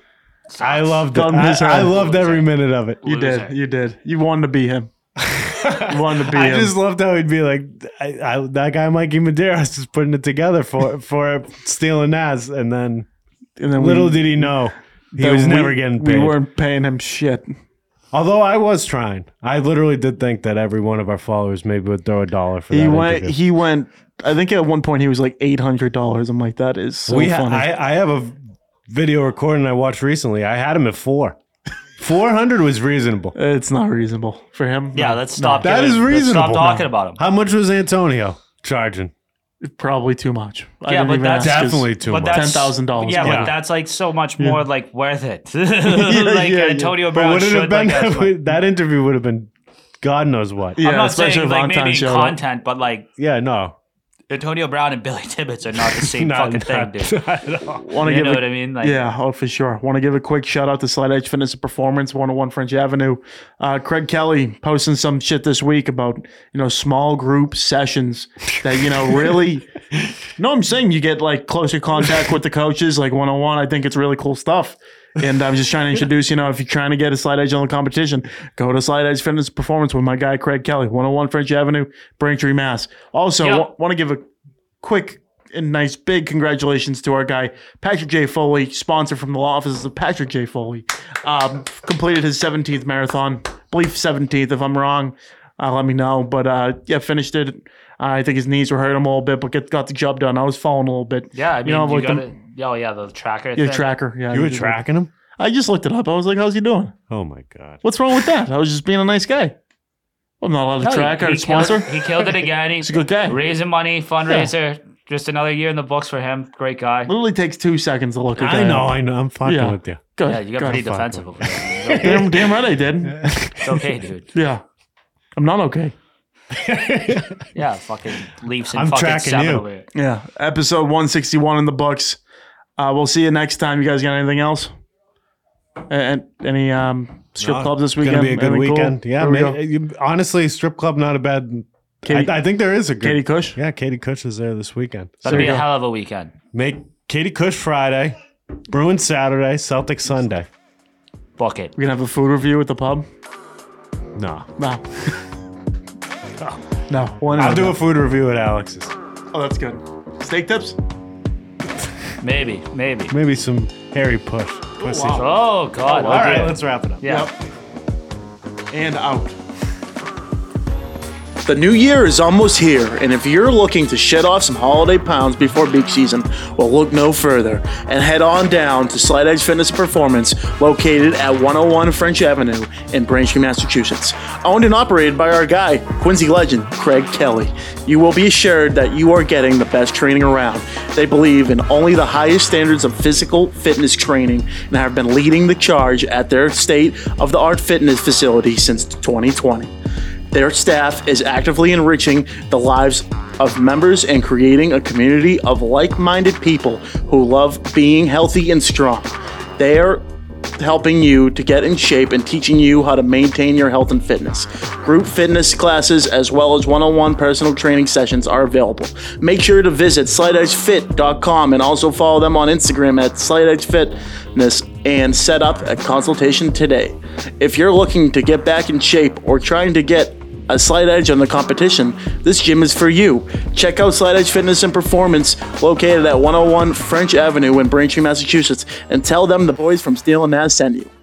I loved it. Gun I, his head. I loved every minute of it. You Loser. did. You did. You wanted to be him. You wanted to be I him. just loved how he'd be like, I, I, that guy Mikey Medeiros is putting it together for for stealing Nas, and then and then little we, did he know he that was we- never getting paid. We weren't paying him shit. Although I was trying, I literally did think that every one of our followers maybe would throw a dollar for He that went. interview. He went. I think at one point he was like eight hundred dollars. I'm like, that is so we ha- funny. I, I have a video recording I watched recently. I had him at four. Four hundred was reasonable. it's not reasonable for him. Yeah, No, let's stop. That giving- is let's reasonable. Stop talking about him. How much was Antonio charging? no, probably too much. I Yeah, didn't but even that's- ask 'cause Definitely too But much. that's ten thousand dollars. Yeah, Yeah. but that's like so much more like worth it. like yeah, yeah. Antonio But Brown would it have should been like ask money. that interview would have been God knows what? Yeah, I'm not especially saying if like Valentine maybe in showed up. content, but like Yeah, no. Antonio Brown and Billy Tibbetts are not the same Not- fucking thing, not- dude. not at all. Want to You give know a, what I mean? Like, yeah, oh for sure. Want to give a quick shout out to Slight Edge Fitness and Performance, one oh one French Avenue. Uh, Craig Kelly posting some shit this week about you know small group sessions that you know really. No, I'm saying you get like closer contact with the coaches, like one on one. I think it's really cool stuff. And I'm just trying to introduce, you know, if you're trying to get a Slight Edge on the competition, go to Slight Edge Fitness and Performance with my guy Craig Kelly, one oh one French Avenue, Braintree, Mass. Also, Yeah. wa- want to give a quick and nice big congratulations to our guy Patrick J. Foley, sponsor from the law offices of Patrick J. Foley. Um, completed his seventeenth marathon, I believe seventeenth. If I'm wrong, uh, let me know. But uh, yeah, finished it. Uh, I think his knees were hurting him a little bit, but get, got the job done. I was following a little bit. yeah. I mean, you know, you like got the, to. Oh yeah, the tracker. yeah, thing. tracker. Yeah, You were he- tracking him? I just looked it up. I was like, "How's he doing? Oh my God. What's wrong with that?" I was just being a nice guy. I'm not allowed to No, he- track or he sponsor. Killed, he killed it again. He's He's a good guy. raising money, fundraiser. Just another year in the books for him. Great guy. Literally takes two seconds to look at that. I know, I know. I'm fucking Yeah. with you. Good. Yeah, you got good. pretty fuck defensive over there. Damn, damn right I did. It's okay, dude. Yeah. I'm not okay. Yeah, fucking Leafs and I'm fucking tracking seven you. over here. Yeah. Episode one sixty-one in the books. Uh, we'll see you next time. You guys got anything else? And any um strip No, clubs this it's weekend. gonna be a good Anything cool? weekend. Yeah, Where we ma- go? you- honestly, strip club not a bad. Katie, I, I think there is a good. Katie Cush. Yeah, Katie Cush is there this weekend. That'll There be you a go. hell of a weekend. Make Katie Cush Friday, Bruins Saturday, Celtics Sunday. Book it. We gonna have a food review at the pub. No, No. no. One I'll of do them. a food review at Alex's. Oh, that's good. Steak tips. Maybe, maybe. Maybe some hairy push. Pussy. wow. Oh God! Oh, All right, Okay. let's wrap it up. Yeah. And out. The new year is almost here, and if you're looking to shed off some holiday pounds before beach season, well, look no further and head on down to Slight Edge Fitness and Performance, located at one oh one French Avenue in Braintree, Massachusetts. Owned and operated by our guy, Quincy legend, Craig Kelly. You will be assured that you are getting the best training around. They believe in only the highest standards of physical fitness training and have been leading the charge at their state-of-the-art fitness facility since twenty twenty. Their staff is actively enriching the lives of members and creating a community of like-minded people who love being healthy and strong. They are helping you to get in shape and teaching you how to maintain your health and fitness. Group fitness classes as well as one-on-one personal training sessions are available. Make sure to visit slight edge fit dot com and also follow them on Instagram at slight edge fitness and set up a consultation today. If you're looking to get back in shape or trying to get a slight edge on the competition, this gym is for you. Check out Slight Edge Fitness and Performance, located at one oh one French Avenue in Braintree, Massachusetts, and tell them the boys from Steel and Naz sent you.